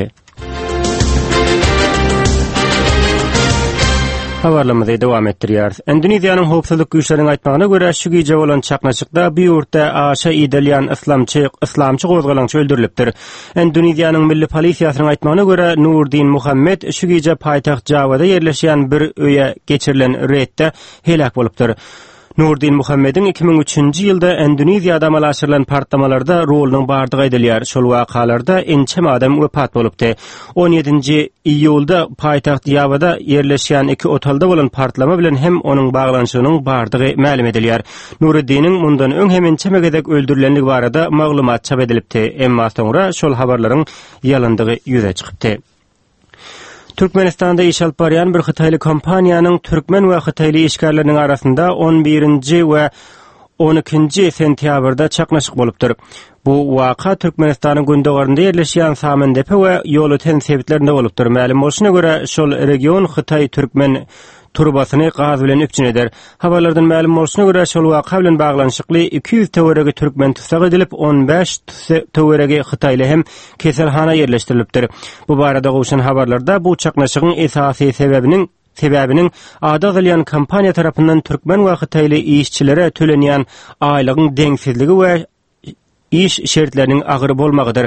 Habarlamada dowam etdirýär. Endoneziýanyň howpsuzlyk güýçleriniň aýtmagyna görä şu gije bolan çaknaşykda bir ýurtda aşa idilýän islamçy islamçy gozgalançy öldürilipdir. Endoneziýanyň milli polisiýasynyň aýtmagyna görä Nurdin Muhammed şu gije paýtaxt Javada ýerleşýän bir öýe geçirilen reýtde helak bolupdyr. Nurdin Muhammed'in iki bin üçünçi ýylda Endoneziýada amala aşyrylan partlamalarda rolunyň bardygy aýdylýar. Şol wakalarda ençem adam wepat bolupdy. on ýedinji iýulda paýtaxt Javada ýerleşýän iki otelda bolan partlama bilen hem onuň baglanşygynyň bardygy ma'lum edilýär. Nurdinin mundan öň hem ençem gedek öldürilenligi barada maglumat çap edilipdi. Emma soňra şol habarlaryň ýalandygy ýüze çykypdy. Türkmenistanda iş alyp barýan bir Hytaýly kompaniýanyň türkmen we Hytaýly işgärleriniň arasynda on birinji we on ikinji sentýabrda çaknaşyk bolupdyr. Bu waka Türkmenistanyň gündogarynda ýerleşýän Samandepe we ýol öten sebitlerinde bolupdyr. Ma'lum bolşuna görä şol region Hytaý türkmen turbasyny gaz bilen üpçün eder. Habarlardan ma'lum bolşuna görä şol waka bilen baglanşykly iki ýüz töweregi türkmen tutsak edilip on beş töweregi Hytaýly hem keselhana ýerleşdirilipdir. Bu barada goşan habarlarda bu çaknaşygyň esasy sebäbiniň sebäbiniň ada gylýan kompaniýa tarapyndan türkmen we Hytaýly işçilere tölenýän aýlygyň deňsizligi we iş şertleriniň agyry bolmagydyr.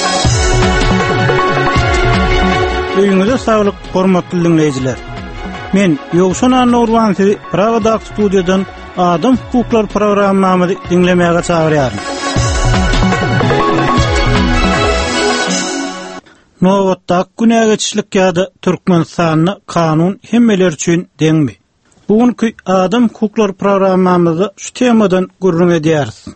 Öýüňize saglyk, hormatly dinleýijiler. Men Ýogşan Nurwan sizi Pragada studiýadan Adam hukuklar programmamyzy dinlemäge çagyrýarym. Nowatda günägeçlik ýa-da Türkmenistanyň kanun hemmeler üçin deňmi? Bugünkü Adam hukuklar programmamyzda şu temadan gurrun edýäris.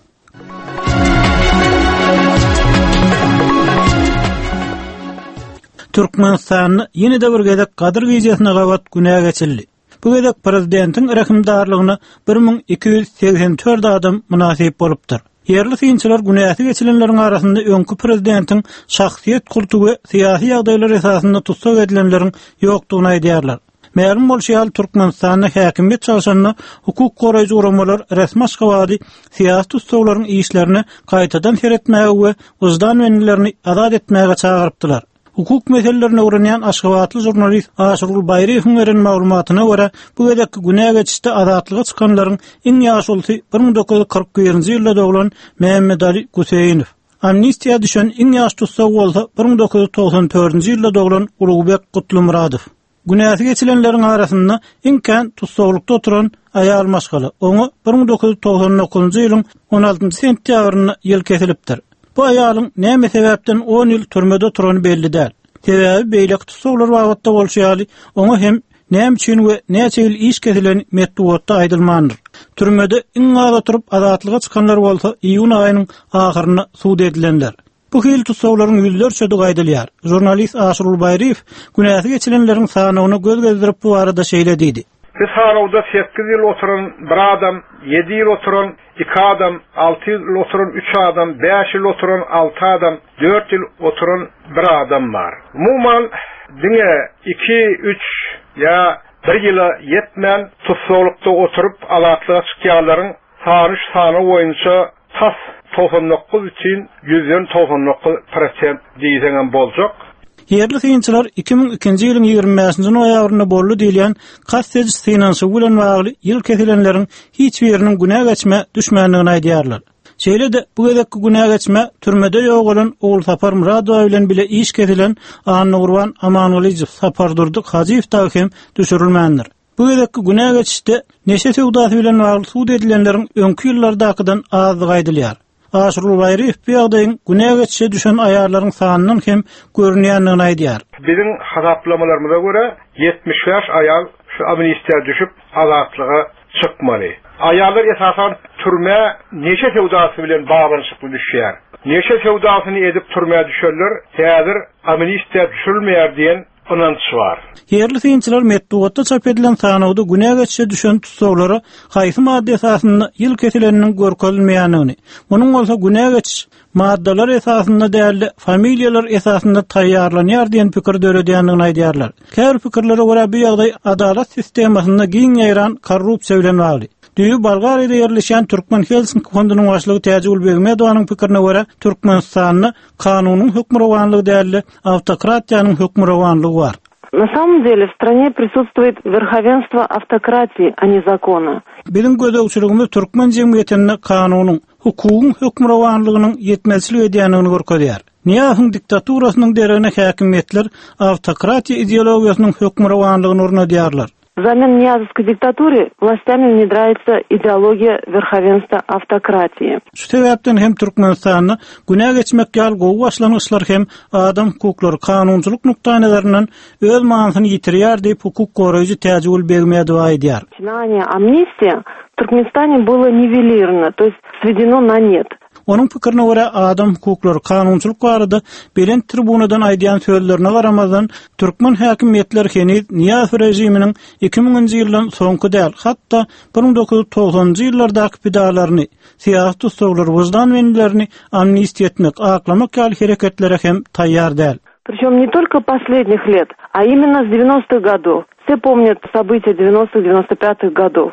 Türkmenistanyň ýene-de bir gezek gadyr wiziýasyna gabat günä geçildi. Bu gezek prezidentiň rahimdarlygyna bir ming iki ýüz seksen dört adam munasyp bolupdyr. Yerli synçylar günäsi geçilenleriň arasynda öňkü prezidentiň şahsiýet kultugy syýasy ýagdaýlar esasynda tutsak edilenleriň ýokdugyny aýdýarlar. Märhum bolşýal Türkmenistanyň häkimiýet çalışanyny hukuk goraýjy uramalar resmi aşgabady syýasy tutsaglaryň işlerini gaýtadan seretmäge we wyjdan wenlerini azad etmäge çagyrypdylar. Hukuk meselelerini öwrenýän aşgabatly jurnalist Aşrul Bayriýewiň beren maglumatyna görä, bu gedekki günä geçişde azatlyga çykanlaryň iň ýaşulsy bir ming dokuz ýüz kırk birinji ýylda doglan Mehmet Ali Guseýinow. Amnistiýa düşen iň ýaş tutsag bolsa bir ming dokuz ýüz togsan dördünji ýylda doglan Ulugybek Gutlumuradow. Günäsi geçilenleriň arasynda iň kän tutsaglykda oturan aýal maşgaly. Oňa bir ming dokuz ýüz togsan dokuzunji ýylyň on altynjy sentýabryna ýyl kesilipdir. Bu aýalyň näme sebäpden on ýyl türmede oturany belli däl. Sebäbi beýlek tutsaglar wagtda bolşýaly, oňa hem näme üçin we näçe ýyl iş kesilen metduatda aýdylmandyr. Türmede iň az oturup azatlyga çykanlar bolsa iýun aýynyň ahyryna suud edilenler. Bu hil tutsaglaryň ýüzlerçe aýdylýar. Jurnalist Aşrul Bayriýew günäsi geçilenleriň sanawyna göz gezdirip bu arada şeýle diýdi. Biz harawda sekiz ýyl oturan bir adam, yedi ýyl oturan iki adam, altı ýyl oturan üç adam, beş ýyl oturan altı adam, dört ýyl oturan bir adam bar. Umuman diňe iki üç ýa bir ýyla ýetmän tutsaglykda oturup azatlyga çykýanlaryň sany sany boýunça tas togsan dokuz üçin yüzden togsan dokuz prosent diýsen boljak. Yerli synçylar iki ming ikinji ýylyň ýygrimi beşinji noýabryna bolly diýilen gazeteci synanşy bilen bagly ýyl kesilenleriň hiç biriniň günä geçme düşmänligini aýdýarlar. Şeýle-de bu gezekki günä geçme türmede ýok bolan Oğul Sapar Muradow bilen bile iş kesilen Anurwan Amanulyjew Sapardurdyk Hajiýew da hem düşürilmändir. Bu gezekki günä geçişde neşe sewdasy bilen bagly suud edilenleriň öňkü ýyllardakydan azlygy aýdylýar. Aşrul Bayriýew bu ýagdaýyň günä geçişe düşen aýarlaryň sanynyň hem görünýändigini aýdýar. Biziň hasaplamalarymyza görä yetmiş beş aýal şu amnistiýa düşüp azatlyga çykmaly. Aýallar esasan türme neçe sewdasy bilen baglanyşyp düşýär. Neçe sewdasyny edip türmeye düşerler, häzir amnistiýa düşürülmeýär diýen onanç var. Yerli synçylar metduatda çap edilen sanawda günä geçişe düşen tutsaglary haýsy madde esasynda ýyl kesileniniň görkezilmeýändigini, munyň bolsa günä geçiş maddalar esasynda däli familiýalar esasynda taýýarlanýar diýen pikir döredýändigini aýdýarlar. Käbir pikirlere görä bu ýagdaý adalet sistemasyna giň ýaýran korrupsiýa bilen bagly. Düýü Bolgariýada ýerleşen Türkmen Helsinki fondunyň başlygy Täjul Begmedowanyň pikirine görä Türkmenistanyň kanunyň hökmürawanlygy däli awtokratiýanyň hökmürawanlygy bar. На самом деле в стране присутствует верховенство автократии, а не закона. Bizim gözegçiligimiz Türkmen jemgyýetinde kanunyň, hukugyň hökmürawanlygynyň ýetmezçilik edýändigini görkezýär. Niýahyň diktaturasynyň derine häkimiýetler awtokratiýa ideologiýasynyň hökmürawanlygyny ornadýarlar. Взамен Ниязовской диктатуры властями внедряется идеология верховенства автократии. Şu sebäpden hem Türkmenistanyň günä geçmek ýalgy başlanyşlar hem adam hukuklary kanunçylyk nuktanalarinden öz manysyny ýitirýär diýip hukuk goraýjy Täjul Begmedow aýdýar. Начинание амнистии в Туркменистане было нивелировано, то есть сведено на нет. Onun pikirine görä adam hukuklary kanunçylyk barada belen tribunadan aýdýan sözlerine garamazdan Türkmen häkimiýetleri Heniz Niýazow rejiminiň iki minginji ýyldan soňky däl, hatda bir ming dokuz ýüz togsanjy ýyllardaky pidalaryny, syýasy tutsaglar wyjdan wenlerini amnistiýa etmek, aklamak ýaly hereketlere hem taýýar däl. Причем не только последних лет, а именно с девяностых годов. Все помнят события девяностых девяносто пятых годов.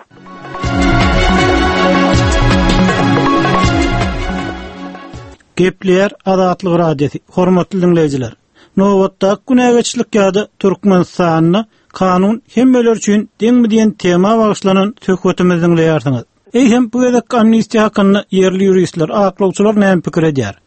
Gepler Azatlyk radiosi. Hormatly dinleyijiler. Nowatda günä geçişlik ýa-da Türkmenistanyň kanun hemmeler üçin deňmi diýen tema bagyşlanan söhbetimizi dinleýärsiňiz. Eýhem bu gezek amnistiýa hakkynda yerli ýuristler, aklawçylar näme pikir edýär?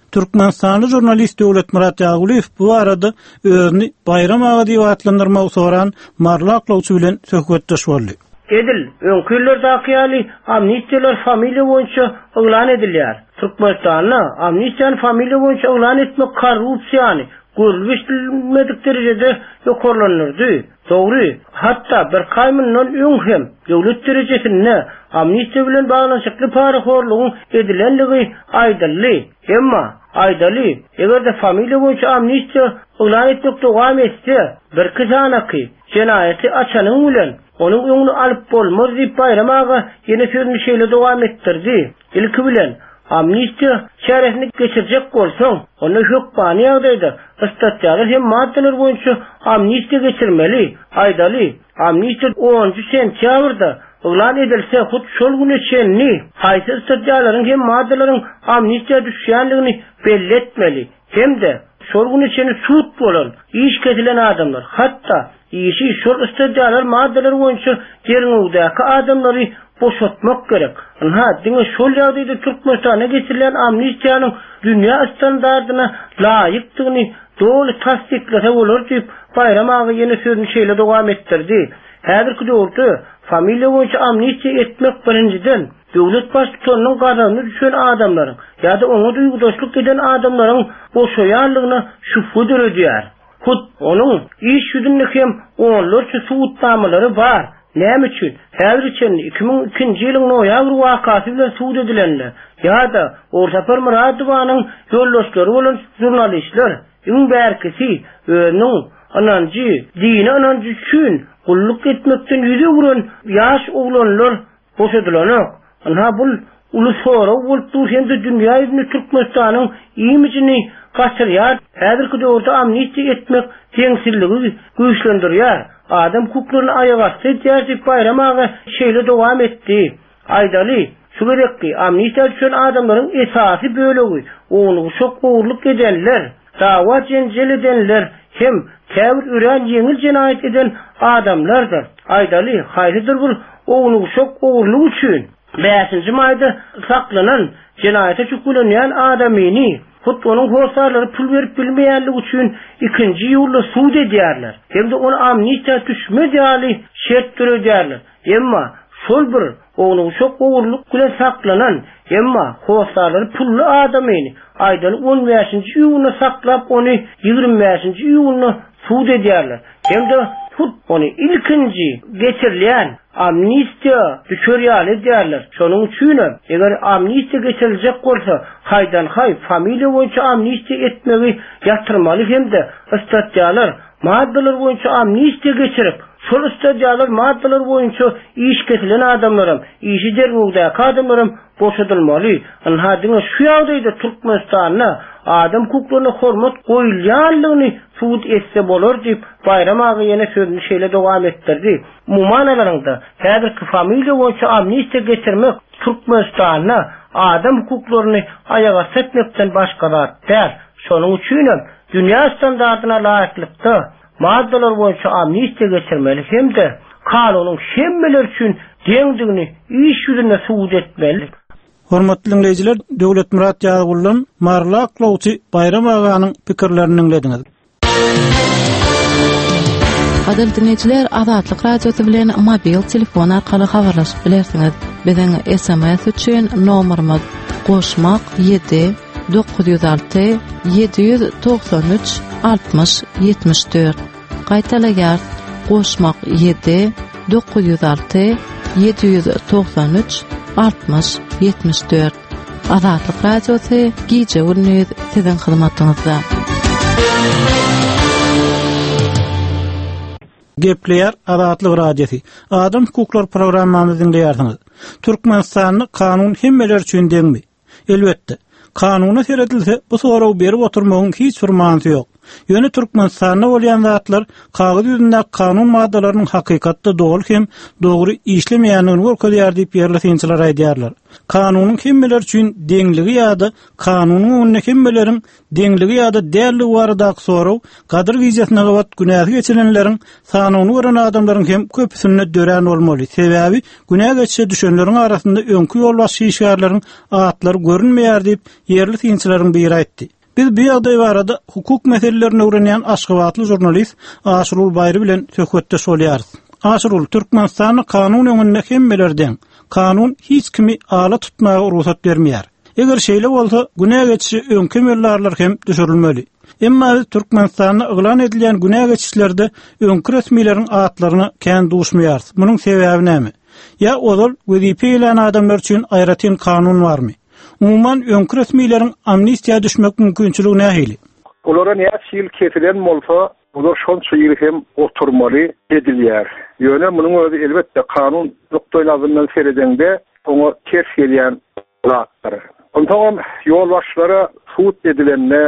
Türkmenistanly jurnalist Döwlet Murat Ýaguliýew bu arada özüni Bayram Ağa diýip atlandyrmak soran Marly aklawçy bilen söhbetdeş boldy. Edil, öňküllerde akyýaly amnistiýalar familiýa boýunça oglan edilýär. Türkmenistanda amnistiýany familiýa boýunça oglan etmek korrupsiýany görülmedik derecede ýokarlanyrdy. Dogry, hatda bir kaýmyndan öň hem döwlet derejesinde amnistiýa bilen baglanşykly paraxorlugyň edilenligi aýdyldy. Emma aýdaly, egerde familiýa boýunça amnistiýa oglan etmek dowam etse, bir kızanaky jenaýaty açanyň bilen onun öňüni alyp bolmaz diýip Bayram Ağa ýene sözüni şeýle dowam etdirdi. Ilki bilen amnistiýa şerefini geçirjek bolsaň, onu hökmany ýagdaýda istatýalar hem maddeler boýunça amnistiýa geçirmeli. Aýdaly, amnistiýa onuncu sentýabrda oglan edilse, hut şol güne çenni haýsy istatýalaryň hem maddelerin amnistiýa düşýänligini belli etmeli. Hemde şol güne çenni suut bolan, iş kesilen adamlar, hatda işi şol istatýalar maddeler boýunça ýerňewdäki adamlary boşatmak gerek. Ha, diňe şol ýagdaýda Türkmenistana geçirilen amnistiýanyň dünýä standardyna laýykdygyny doly tasdiklese bolar diýip Bayram Ağa ýene sözüni şeýle dowam etdirdi. Häzirki döwürde familiýa boýunça amnistiýa etmek birinciden döwlet başçylygynyň garawyny düşen adamlaryň ýa-da oňa duýgudaşlyk eden adamlaryň boşaýanlygyna şüphe edýär. Hut onun iş ýüzünde hem onlarça suwutlamalary bar. Näme üçin? Häzir üçin iki ming ikinji ýylyň noýabr wakasy bilen suwut edilenler. Ýa-da Ortapar Muradowanyň ýoldaşlary bolan jurnalistler, iň bärkisi özüniň ananjy, dini ananjy üçin gulluk etmekden ýüze guran ýaş oglanlar boşadylar. Ana bu ulus sora bolup hem de dünýä ýüzünde Türkmenistanyň imijini gaçyrýar. Häzirki döwürde amnistiýa etmek teňsizligi güýçlendirýär. Adam hukuklaryny aýaga asýar Bayram Ağa şeýle dowam etdi. Aýdaly, şu gerekki amnistiýa düşen adamlaryň esasy bölegi, onu şok gowurluk edenler, dawa jenjel edenler hem käbir üren ýeňil jenaýat eden adamlardyr. Aýdaly, haýrydyr bu onu şok gowurluk üçin beşinji maýda saklanan jenaýata çukulanýan adamyny hut onun horsarlary pul berip bilmeýänligi üçin ikinji ýurda suwd edýärler. Hemde onu amnistiýa düşmedýäli şert görýärler. Emma şol bir onu şok gowurluk bilen saklanan, emma horsarlary pully adamyny aýdan on beşinji ýylyna saklap onu ýygrimi beşinji ýylyna suwd edýärler. Hemde hut onu ilkinji geçirilen amnistiýa düşürýäli edýärler. Şonuň üçin eger amnistiýa geçiriljek bolsa, haýdan haý familiýa boýunça amnistiýa etmegi ýatyrmaly hemde istatýalar maddeler boýunça amnistiýa geçirip, şol istatýalar maddeler boýunça iş kesilen adamlarym, işi derwegdäki adamlarym boşadylmaly. Ana diňe şu ýagdaýda Türkmenistanyň adam hukuklaryna hormat goýulýanlygyny suwut etse bolar diýip Bayram Ağa ýene sözüni şeýle dowam etdirdi. Mumanalaryňda häzirki familiýa boýunça amnistiýa geçirmek Türkmenistanyň adam hukuklaryny aýaga setmekden başga zat däl. Şonuň üçin dünýä standardyna laýyklykda maddeler boýunça amnistiýa geçirmeli hemde kanunyň hemmeler üçin deňdigini iş ýüzünde suwut etmeli. Hormatly dinleyijiler, Döwlet Murat Ýagulyň Marly aklawçy Bayram Aganyň pikirlerini dinlediňiz. Adil dinleyijiler, Azatlyk radiosy bilen mobil telefon arkaly habarlaşyp bilersiňiz. Biziň S M S üçin nomerimiz goşmak yedi dokuz yüz altı yedi yüz doksan üç altmış yetmiş dört. Gaýtalaýar goşmak yedi dokuz yüz altı yedi yüz doksan üç altmış yetmiş dört. Azatlyk radiosy gije ürünüz siziň hyzmatyňyzda. Gepleýär Azatlyk radiosy. Adam hukuklar programmamyzy dinleýärsiňiz. Türkmenistanyň kanun hemmeler üçin deňmi? Elbetde. Kanuny seredilse bu soraw berip oturmagyň hiç bir manyny ýok. Ýöne Türkmenistanda bolýan zatlar kağıt ýüzünde kanun maddalarynyň hakykatda dogry hem dogry işlemeýändigini görkezýär diýip ýerli synçylar aýdýarlar. Kanunyň kimmeler üçin deňligi ýa-da kanunyň önüne kimmelerin deňligi ýa-da däli baradaky soraw gadyr wiziýatyna gabat günähi geçirenleriň sanyny gören adamlaryň hem köpüsine dören bolmaly. Sebäbi günäh geçse düşenleriň arasynda öňkü ýol başçylaryň atlary görünmeýär diýip ýerli synçylaryň biri aýtdy. Biz bu ýagdaý barada hukuk meselelerini öwrenýän Aşgabatly jurnalist Aşrul Baýry bilen söhbetde bolýarys. Aşrul, Türkmenistanyň kanun öňünde kimmelerden kanun hiç kimi ala tutmaga ruhsat bermeýär. Eger şeýle bolsa, günäh geçişi öňkü millarlar hem düşürilmeli. Emma biz Türkmenistanda ýylan edilen günäh geçişlerde öňkü resmiýetiň atlaryny kän duşmaýar. Munyň sebäbi näme? Ya ozal wezipe bilen adamlar üçin aýratyn kanun barmy? Umuman öňkü resmiýetiň amnistiýa düşmek mümkinçiligi nähili? Olara näçe ýyl ketilen bolsa, olar şonça ýyl hem oturmaly edilýär. Ýöne munyň özi elbetde kanun noktalarından seredende onu ters gelýän zatlar. Ondan ýol başlara suut edilende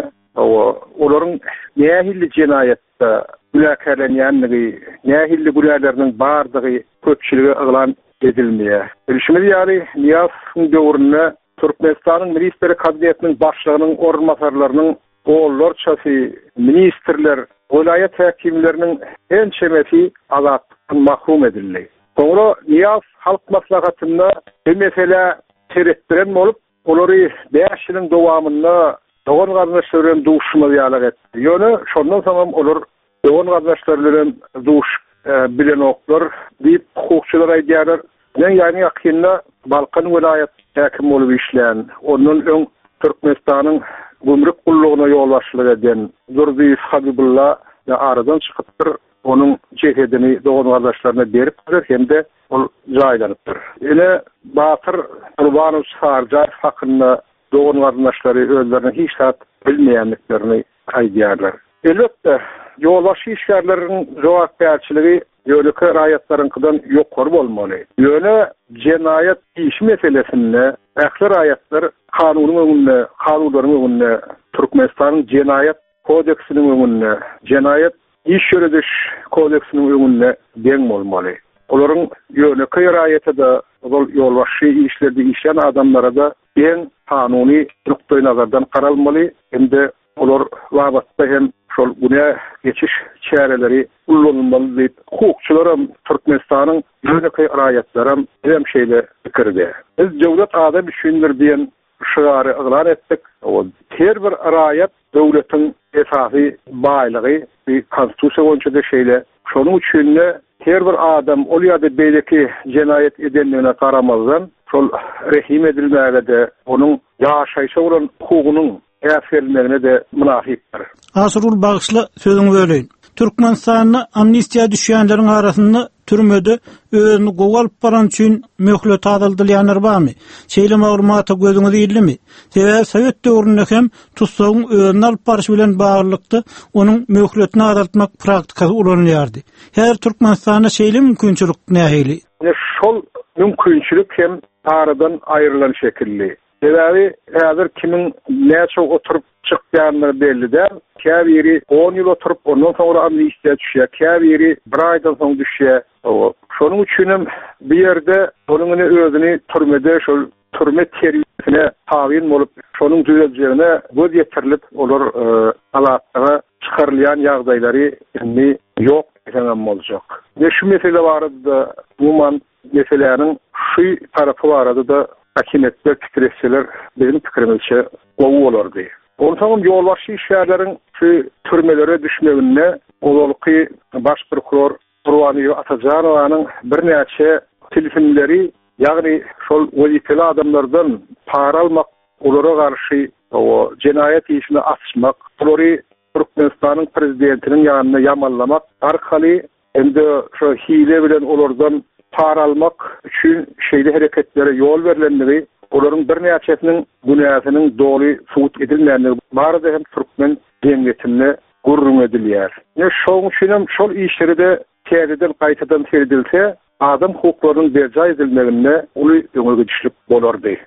olaryň nähili jinayatda güläkerlenýänligi, nähili güläleriniň bardygy köpçüligi ýylan edilmeýär. Bilişmeli ýaly Niýazyň döwründe Türkmenistanyň ministeri kabinetiniň başlygynyň ornamatarlarynyň oğullarçası ministerler, vilayet hakimlerinin en çemeti azatlıktan mahrum edildi. Sonra Niyaz halk maslahatında bir mesele seyrettiren olup, onları beş yılın devamında doğan kardeşlerin duşmalı yalak etti. Yani şondan sonra olur doğan kardeşlerin duş e, bilen oklar deyip hukukçular aydiyarlar. Yani yani yakında Balkan vilayet hakim olup işleyen, onun ön Türkmenistan'ın gümrük kulluğuna yol başlığı eden Zurdi Habibullah ve aradan çıkıptır. Onun cehedini doğan kardeşlerine berip verir hem de o caylanıptır. Yine Batır Kurbanov Sarcar hakkında doğan kardeşleri özlerine hiç saat bilmeyenliklerini aydiyarlar. Elbette yolbaşı işgärlerinin jogapkärçiligi ýönelik raýatlaryňkydan ýokary bolmaly. Ýöne jenayet iş meselesinde ähli raýatlar kanunyň öňünde, kanunlaryň öňünde, Türkmenistanyň jenayet kodeksiniň öňünde, jenayet iş ýörediş kodeksiniň öňünde deň bolmaly. Olaryň ýönelik raýaty da ol ýolbaşy işlerde işleyen adamlara da deň kanuny nukta nazardan karalmaly. Hem de olar wabatda hem şol günä geçiş çäreleri ullanylmaly diýip hukukçularam Türkmenistanyň ýönelik raýatlaram hem şeýle pikirde. Biz döwlet adam üçindir diýen şygary ýylan etdik. O her bir raýat döwletiň esasy baýlygy bir konstitusiýa boýunça şeýle. Şonuň üçin her bir adam ol ýa-da beýleki jenayet edenligine garamazdan şol rehim edilmäge de onuň ýaşaýşa bolan hukugynyň äferlerine de münafipdir. Asrul Bağışlı sözüňi böleýin. Türkmenistanyň amnistiýa düşýänleriň arasynda türmede özüni gowalyp baran üçin möhlet adaldylýanlar barmy? Şeýle maglumaty gözüňize ýetlimi? Sebäbi Sowet döwründe hem tutsagyň özüni alyp barış bilen baglykdy, onuň möhletini adaltmak praktikasy ulanýardy. Her Türkmenistanda şeýle mümkinçilik nähili? Şol mümkinçilik hem aradan aýrylan şekilli. Sebäbi häzir kimin näçe oturup çykýanyny belli-de. Käbiri on ýyl oturup ondan soňra amnistiýa düşýär. Käbiri bir aýdan soň düşýär. Şonuň üçin bir ýerde onuň özüni türmede şol türme terbiýesine tabyn bolup, şonuň düzejegine göz ýetirilip, olar alatlara çykarylýan ýagdaýlary indi ýok diýen boljak. Ne şu mesele barada umuman meselelerin şu tarafı barada da hakimiyetler fikirseler bizim fikrimizce gowy bolardy. Ondan ýolbaşy işgärleriň şu türmelere düşmegine olalyky baş prokuror Turwany Atajanowanyň bir näçe telefonleri, ýagny şol wezipeli adamlardan para almak, olara garşy o jenayet işini açmak, olary Türkmenistanyň prezidentiniň ýanyna ýamallamak arkaly ende şu hile bilen olardan para almak üçin şeýle hereketlere ýol berilenligi, olaryň bir näçesiniň günäsiniň doly suut edilmänligi barada hem Türkmen deňgetinde gurrun edilýär. Ne şoň üçin şol işlerde täzeden gaýtadan seredilse, adam hukuklarynyň berja edilmegine uly öňe geçişlik bolardy.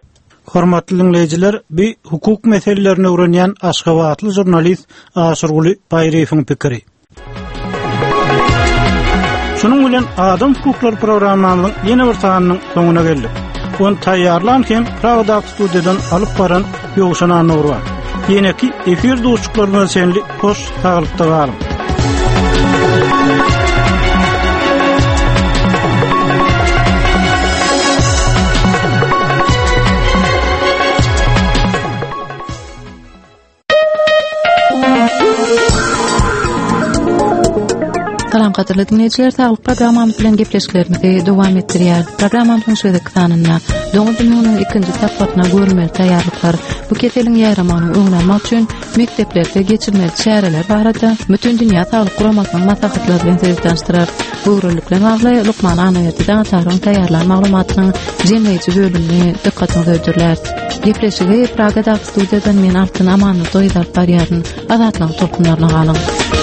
Hormatly dinleyijiler, bir hukuk meselelerini öwrenýän Aşgabatly jurnalist Aşyrguly Baýrywyň pikiri. Şunun bilen Adam Hukukları programmanyň ýene bir sanynyň soňuna geldik. On taýýarlanken Pragda studiýadan alyp baran Ýogşan Anur bar. Ýene-ki efir dostluklaryna senli hoş taglykda galyp. Salam qadirli dinleyijiler, sağlyk programmamyz bilen gepleşiklerimizi dowam etdirýär. Programmamyzyň şeýle kysanyna Doňa dünýäniň ikinji tapmaryna görülmeli taýýarlyklar. Bu keseliň ýaramanyny öňlenmek üçin mekdeplerde geçirmeli çäreler barada bütün dünýä sağlyk guramasynyň maslahatlary bilen sizi tanıştyrar. Bu uruluklar bagly Lukman Anaýerden taryn taýýarlan maglumatynyň jemleýici bölümini dikkatinize öýdürler. Gepleşigi Pragada studiýadan men Altyn Amanyt oýdap barýaryn azatlyk tolkunlaryna galyň.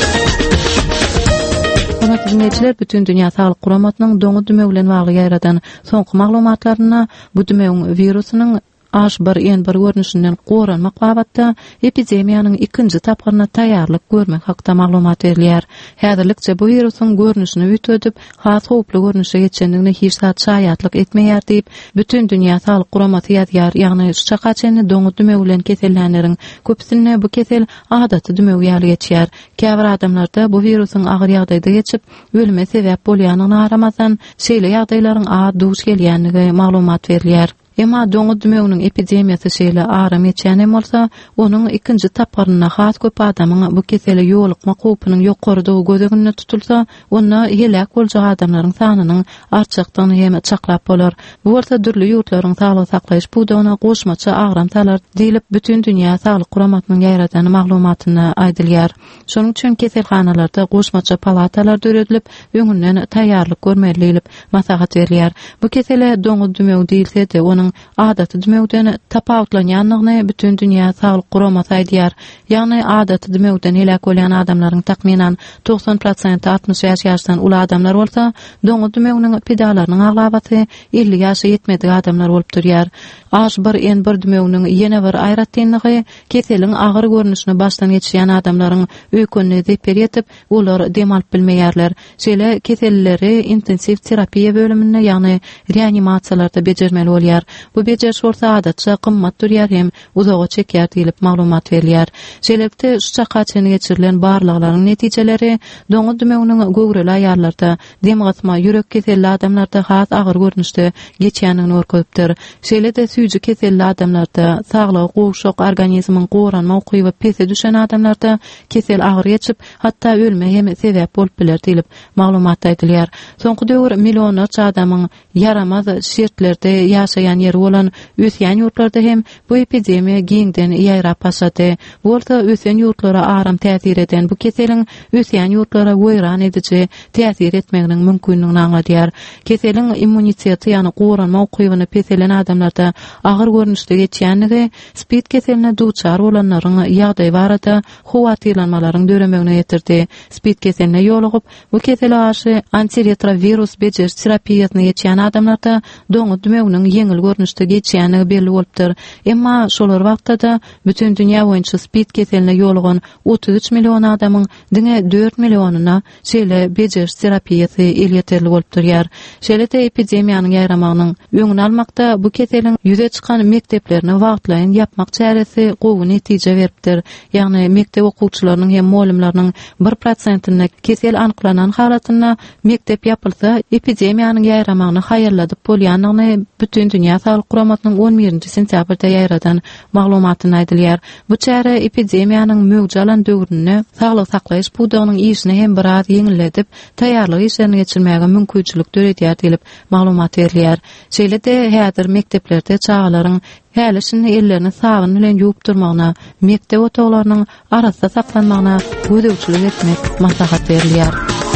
Hormatly dinleyijiler, bütün dünýä sağlyk guramatynyň doňa düme bilen bagly ýaradan soňky maglumatlaryna bu dümeň virusynyň H bir N bir görnüşinden goranmak babatda epidemiýanyň ikinji tapgyryna taýýarlyk görmek hakda maglumat berilýär. Häzirlikçe bu virusyň görnüşini üýtüp, has howply görnüşe geçendigine hiç zat şaýatlyk etmeýär diýip, bütün dünýä sağlyk guramaty ýazýar, ýagny şu çakaçyny doňa düme bilen kesellenlerin köpsine bu kesel adaty düme ýaly geçýär. Käbir adamlarda bu virusyň agyr ýagdaýda geçip, ölüme sebäp bolýanyny aramazdan şeýle ýagdaýlaryň az duş gelýänligi maglumat berilýär. Emma doňa dümeňiniň epidemiýasy şeýle aram etýän bolsa, onuň ikinji tapgyryna has köp adamyň bu kesele ýolukma howpynyň ýokardygy gözeginde tutulsa, onda helak boljak adamlaryň sanynyň artjykdygyny hem çaklap bolar. Bu bolsa dürli ýurtlaryň saglyk saklaýyş budagyna goşmaça agramtalar diýilip bütün dünýä saglyk guramatynyň ýaradany maglumatyny aýdylýar. Şonuň üçin keselhanalarda goşmaça palatalar döredilip, öňünden taýýarlyk görmelilik maslahat berilýär. Bu kesele doňa dümeň diýilse-de, onuň adaty dümeňden tapawutlanýanlygyny bütün dünýä saglyk guramaty aýdýar. Ýagny adaty dümeňden helak bolan adamlaryň takminan doksan prosent altmış ýaşdan uly adamlar bolsa, doňa dümeňiniň pedalarynyň aglabaty elli ýaşa ýetmedi adamlar bolup durýar. H bir N bir dümeňiniň ýene bir aýratynlygy keseliň agyr görnüşini başdan geçirýän adamlaryň öýkünni deper ýetip, olar dem alyp bilmeýärler. Şeýle keselleri intensiv terapiýa bölümine, ýagny reanimasiýalarda bejermeli bolýar. Bu beceriş bolsa adatça kymmat durýar hem uzağa çekýär diýilip maglumat berilýär. Şeýlekde şu çakaçyny geçirilen barlyklaryň netijeleri doňa dümeňiniň göwreli aýarlarda, demgatma, ýürek keselli adamlarda has agyr görnüşde geçýänini görkezipdir. Şeýle-de süýji keselli adamlarda, saglygy gowşak organizmiň goranma okyby pese düşen adamlarda kesel agyr geçip, hatda ölme hem sebäp bolup biler diýilip maglumat aýdylýar. Soňky döwür millionlarça adamyň yaramaz şertlerde ýaşaýan ýeri bolan ösýän ýurtlarda hem bu epidemiýa giňden ýaýrap başlady. Bolsa ösýän ýurtlara aram täsir eden bu keseliň ösýän ýurtlara weýran edici täsir etmeginiň mümkinligini aňladýar. Keseliň immuniteti ýany goranma okybyny peselen adamlarda agyr görnüşde geçýänligi spid keseline duçar bolanlaryň ýagdaý barada howatyrlanmalaryň döremegine ýetirdi. Spid keseline ýolugyp, bu kesele aşy antiretrovirus beceriş terapiýasyny geçýän adamlarda doňa dümeňiniň ýeňil görnüşde geçýäni belli bolupdyr. Emma şolar wagtda bütün dünýä boýunça spid keseline ýolugan otuz üç million adamyň diňe dört millionuna şeýle beceriş terapiýasy el ýeterli bolup durýar. Şeýle-de epidemiýanyň ýaýramagynyň öňüni almakda bu keseliň ýüze çykan mekteplerini wagtlaýyn ýapmak çäresi gowy netije beripdir. Ýagny mektep okuwçylarynyň hem muallimläriniň bir prosentine kesel anyklanan halatyna mektep ýapylsa, epidemiýanyň ýaýramagyny haýyrladyp bolýanlygyny bütün dünýä saglyk guramatynyň on birinji sentýabrda ýaýradan maglumatyny aýdylýar. Bu çäre epidemiýanyň mögjalan döwrüne saglyk saklaýyş budagynyň işini hem biraz ýeňilledip, taýýarlyk işlerini geçirmäge mümkinçilik döredýär diýilip maglumat berilýär. Şeýle-de häzir mekteplerde çağalaryň hälisini ellerini sabun bilen ýuwup durmagyna, mektep otaglarynyň arasynda saklanmagyna gödäwçilik etmek maslahat berilýär.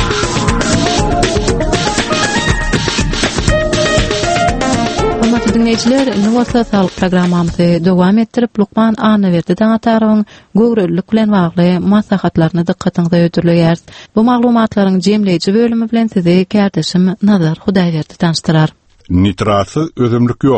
Dinleyijiler, Nuwasa Sağlyk programmamyzy dowam etdirip, Lukman Anaýerden tarawyň göwrelik bilen bagly maslahatlaryny dikkatiňize öýdürýär. Bu maglumatlaryň jemleýici bölümi bilen sizi kärdeşim Nazar Hudaýberdi tanıştyrar. Nitrasy özümlük ýokdur.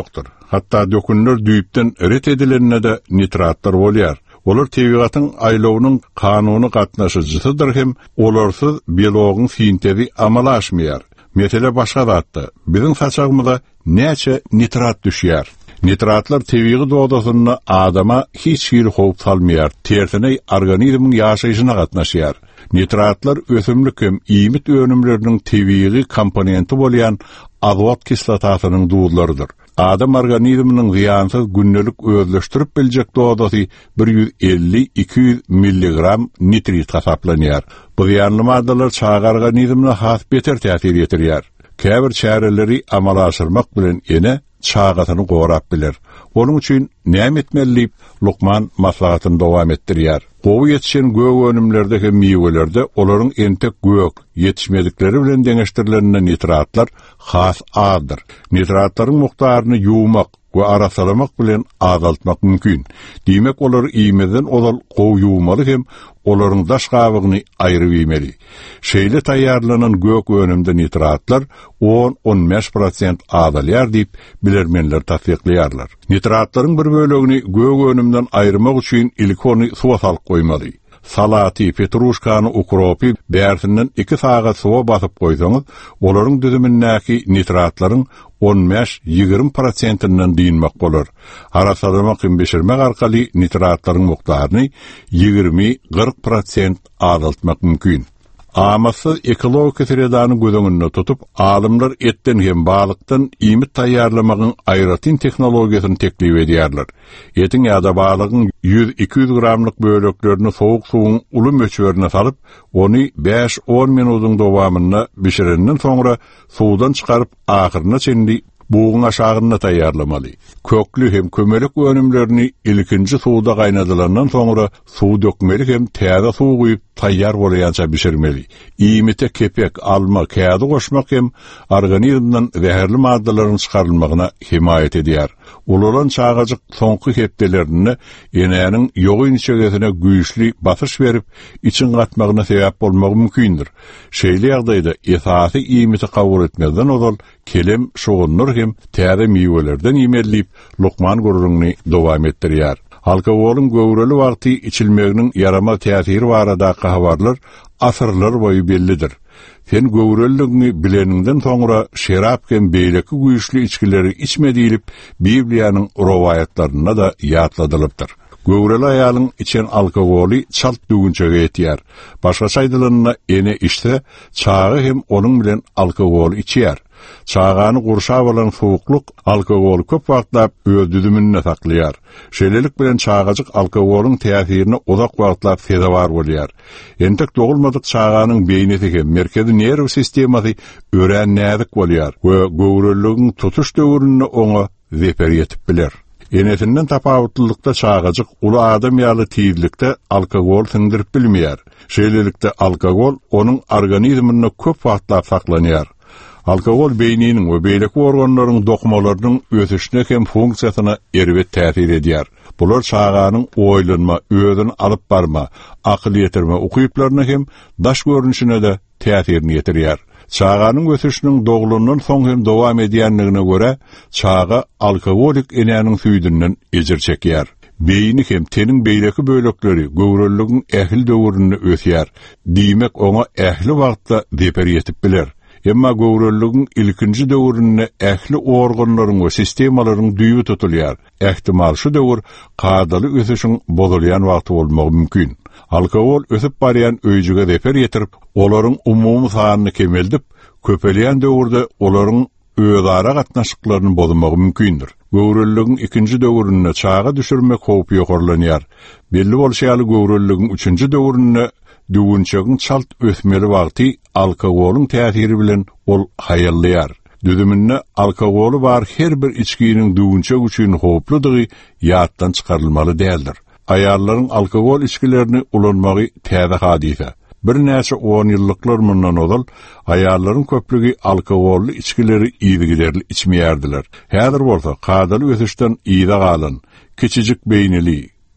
hatta dökünler düýpden ret edilenine de nitratlar bolýar. Olar tebigatyň aýlawynyň kanuny gatnaşyjydyr hem olarsyz biologyň sintezi amalaşmaýar. Mesele başga zatda. Biziň saçagymyza näçe nitrat düşýär. Nitratlar tebigi dodasyna adama hiç bir howp salmaýar. Tersine organizmiň ýaşaýyşyna gatnaşýar. Nitratlar ösümlik hem iýmit önümleriniň tebigi komponenti bolýan azot kislatasynyň duzlarydyr. Adam organizminiň ziyansyz günnelik özleşdirip biljek dodasy bir yüz elli iki yüz milligram nitrit hasaplanýar. Bu ziyanly maddalar çağa organizmine has beter täsir ýetirýär. Käbir çäreleri amala aşyrmak bilen ene çağatyny gorap biler. Onuň üçin näme etmeli? Luqman maslahatyny dowam etdirýär. Gowy ýetişen gög önümlerde hem miwelerde olaryň entek gök ýetişmedikleri bilen deňeşdirilen nitratlar has azdyr. Nitratlaryň mukdaryny ýuwmak we arasalamak bilen azaltmak mümkin. Diýmek olar iýmeden olal gowy ýuwmaly hem olaryň daş gabygyny aýryp ýemeli. Şeýle taýýarlanan gök önümde nitratlar on on beş prosent azalýar diýip bilermenler tasdiqlaýarlar. Nitratlaryň bir bölegini gök önümden aýyrmak üçin ilk ony suwa salyp goýmaly. Salati, petruşkany, ukropi bärsinden iki sagat suwa basyp goýsaňyz, olaryň düzümindäki nitratlaryň on beş ýygrimi prosentinden diýilmek bolar. Arasalamak hem beşirmek arkaly nitratlaryň mukdaryny ýygrimi kırk prosent azaltmak mümkin. Amasyz ekologik sredany gözüňünde tutup, alymlar etten hem balykdan iýmit taýýarlamagyň aýratyn tehnologiýasyny teklip edýärler. Etin ýa-da balygyň yüz iki yüz gramlyk böleklerini sowuk suwuň uly möçberine salyp, ony beş on minutyň dowamynda bişirenden soňra suwdan çykaryp ahyryna çenli buğun aşağına taýýarlamaly. Köklü hem kömelik önümlerini ilkinci suwda gaýnadylandan soňra suw dökmeli hem täze suw goýup taýýar bolýança bişirmeli. Iýmite kepek, alma, kädi goşmak hem organizmden zäherli maddalaryň çykarylmagyna himayet edýär. Ularan çağajyk soňky hepdelerini enäniň ýogy içegesine güýçli basyş berip için gatmagyna sebäp bolmagy mümkindir. Şeýle ýagdaýda esasy iýmiti kabul etmezden ozal kelem şogunlar hem täze miwelerden ýemelip Luqman gururunny dowam etdirýär. Alkogolun göwreli wagty içilmeginiň yarama täsiri barada habarlar asyrlar boýu bellidir. Sen göwrelligini bileninden soňra şerap hem beýleki güýçli içkileri içmedilip Bibliýanyň rowayatlaryna da ýatladylypdyr. Göwreli aýalyň içen alkogoly çalt dügünçege etýär. Başga aýdylanyna ene işte çağı hem onuň bilen alkogol içýär. Çağany gurşap bolan sowukluk alkogol köp wagtlap öz düzümine saklaýar. Şeýlelik bilen çağajyk alkogoluň täsirini uzak wagtlap sezewar bolýar. Entek dogulmadyk çağanyň beýnesi hem merkezi nerw sistemasy ören näzik bolýar we göwreligiň tutuş döwrüne oňa zeper ýetip biler. Enesinden tapawutlykda çağajyk uly adam ýaly tiýizlikde alkogol singdirip bilmeýär. Şeýlelikde alkogol onuň organizmine köp wagtlap saklanýar. Alkogol beýniniň we beýleki organlaryň dokmalarynyň ösüşine hem funksiýasyna erbet täsir edýär. Bular çağanyň oýlanma, özüni alyp barma, akyl ýetirme ukyplaryna hem daş görünüşine de täsirini ýetirýär. Çağanyň ösüşiniň dogulundan soň hem dowam edýänligine görä, çağa alkogolik enäniň süýdünden ejir çekýär. Beýni hem teniň beýleki bölekleri göwreligiň ähli döwründe ösýär. Diýmek oňa ähli wagtda zeper ýetip biler. Emma göwreligiň ilkinji döwründe ähli organlaryň we sistemalaryň düýbi tutulýar. Ähtimal şu döwür kadaly ösüşiň bozulýan wagty bolmagy mümkin. Alkogol ösüp barýan öýjüge zeper ýetirip, olaryň umumy sanyny kemeldip, köpelýän döwürde olaryň özara gatnaşyklaryny bozmagy mümkindir. Göwreligiň ikinji döwründe çağa düşürmek howpy ýokarlanýar. Belli bolşaýaly göwreligiň üçinji döwründe dügünçegin çalt ösmeli wagty alkogoluň täsiri bilen ol haýallýar. Düzüminde alkogolu bar her bir içkiniň dügünçeg üçin howplydygy ýatdan çykarylmaly däldir. Aýallaryň alkogol içkilerini ulanmagy täze hadise. Bir näçe on ýyllyklar mundan ozal aýallaryň köplügi alkogolly içkileri iýdigiderli içmeýärdiler. Häzir bolsa kadaly ösüşden iýde galan, kiçijik beýneli,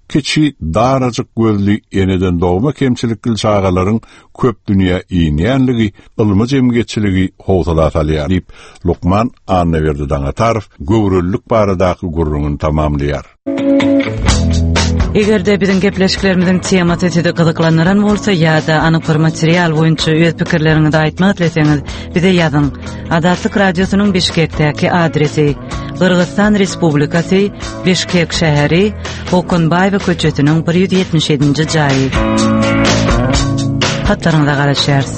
keçi daracık gözlü yeniden doğma kemçilikli çağaların köp dünya iýnýänligi, ılmy jemgyýetçiligi howsala salýar diýip Lukman Anneverdi daňa tarif göwrüllük baradaky gurrunyny tamamlaýar. Egerde biziň gepleşiklerimizin temasy sizi gyzyklandyran bolsa ýa-da anyk bir material boýunça öz pikirleriňizi aýtmak dileseňiz, bize ýazyň. Adatlyk radiosynyň Bişkekdäki adresi: Kırgızstan Respublikasy, Bişkek şäheri, Hokunbaýew köçetiniň bir ýüz ýetmiş ýedinji jaýy. Hatlaryňyza garaşýarys.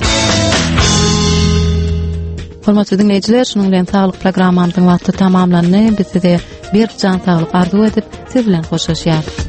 Hormatly dinleýijiler, şunuň bilen saglyk programmamyzyň wagty tamamlandy. Biz size bir can saglyk arzu edip, siz bilen hoşlaşýar.